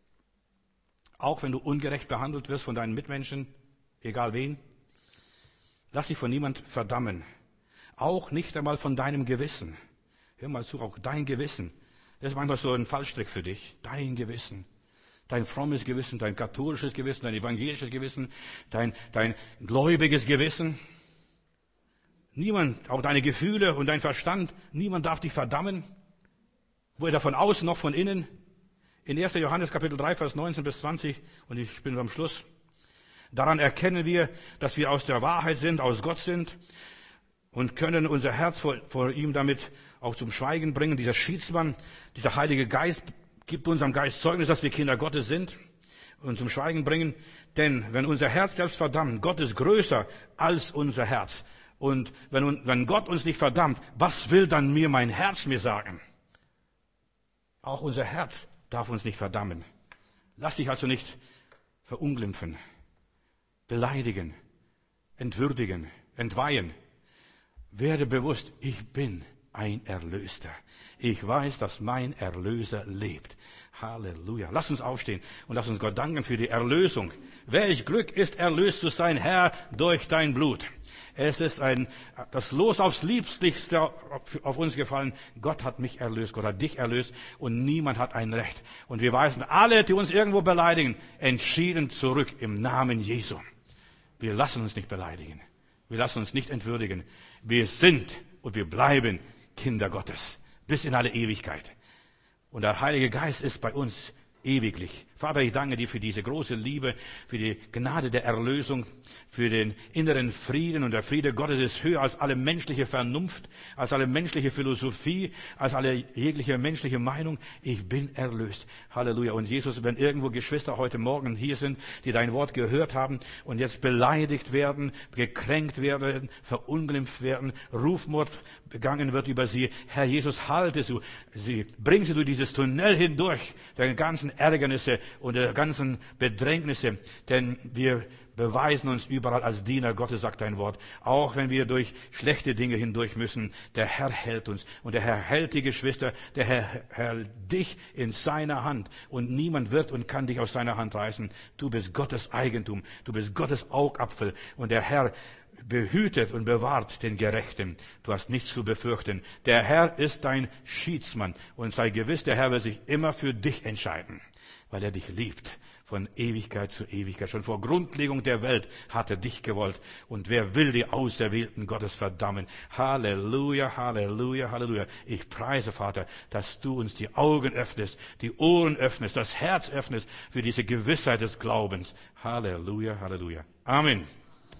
Auch wenn du ungerecht behandelt wirst von deinen Mitmenschen, egal wen. Lass dich von niemand verdammen. Auch nicht einmal von deinem Gewissen. Hör mal zu, auch dein Gewissen. Das ist manchmal so ein Fallstrick für dich. Dein Gewissen. Dein frommes Gewissen, dein katholisches Gewissen, dein evangelisches Gewissen, dein, dein gläubiges Gewissen. Niemand, auch deine Gefühle und dein Verstand, niemand darf dich verdammen. Weder von außen noch von innen. In erster Johannes Kapitel drei, Vers neunzehn bis zwanzig, und ich bin am Schluss. Daran erkennen wir, dass wir aus der Wahrheit sind, aus Gott sind und können unser Herz vor, vor ihm damit auch zum Schweigen bringen. Dieser Schiedsmann, dieser Heilige Geist gibt unserem Geist Zeugnis, dass wir Kinder Gottes sind und zum Schweigen bringen. Denn wenn unser Herz selbst verdammt, Gott ist größer als unser Herz. Und wenn, wenn Gott uns nicht verdammt, was will dann mir mein Herz mir sagen? Auch unser Herz darf uns nicht verdammen. Lass dich also nicht verunglimpfen, beleidigen, entwürdigen, entweihen. Werde bewusst, ich bin ein Erlöster. Ich weiß, dass mein Erlöser lebt. Halleluja. Lass uns aufstehen und lass uns Gott danken für die Erlösung. Welch Glück ist, erlöst zu sein, Herr, durch dein Blut. Es ist ein, das Los aufs Liebste auf uns gefallen. Gott hat mich erlöst, Gott hat dich erlöst und niemand hat ein Recht. Und wir weisen alle, die uns irgendwo beleidigen, entschieden zurück im Namen Jesu. Wir lassen uns nicht beleidigen. Wir lassen uns nicht entwürdigen. Wir sind und wir bleiben Kinder Gottes bis in alle Ewigkeit. Und der Heilige Geist ist bei uns ewiglich. Vater, ich danke dir für diese große Liebe, für die Gnade der Erlösung, für den inneren Frieden. Und der Friede Gottes ist höher als alle menschliche Vernunft, als alle menschliche Philosophie, als alle jegliche menschliche Meinung. Ich bin erlöst. Halleluja. Und Jesus, wenn irgendwo Geschwister heute Morgen hier sind, die dein Wort gehört haben und jetzt beleidigt werden, gekränkt werden, verunglimpft werden, Rufmord begangen wird über sie, Herr Jesus, halte sie, bring sie durch dieses Tunnel hindurch, der ganzen Ärgernisse und der ganzen Bedrängnisse, denn wir beweisen uns überall als Diener Gottes, sagt dein Wort. Auch wenn wir durch schlechte Dinge hindurch müssen, der Herr hält uns. Und der Herr hält die Geschwister, der Herr hält dich in seiner Hand. Und niemand wird und kann dich aus seiner Hand reißen. Du bist Gottes Eigentum. Du bist Gottes Augapfel. Und der Herr behütet und bewahrt den Gerechten. Du hast nichts zu befürchten. Der Herr ist dein Schiedsmann. Und sei gewiss, der Herr wird sich immer für dich entscheiden, weil er dich liebt. Von Ewigkeit zu Ewigkeit. Schon vor Grundlegung der Welt hat er dich gewollt. Und wer will die Auserwählten Gottes verdammen? Halleluja, Halleluja, Halleluja. Ich preise, Vater, dass du uns die Augen öffnest, die Ohren öffnest, das Herz öffnest für diese Gewissheit des Glaubens. Halleluja, Halleluja. Amen.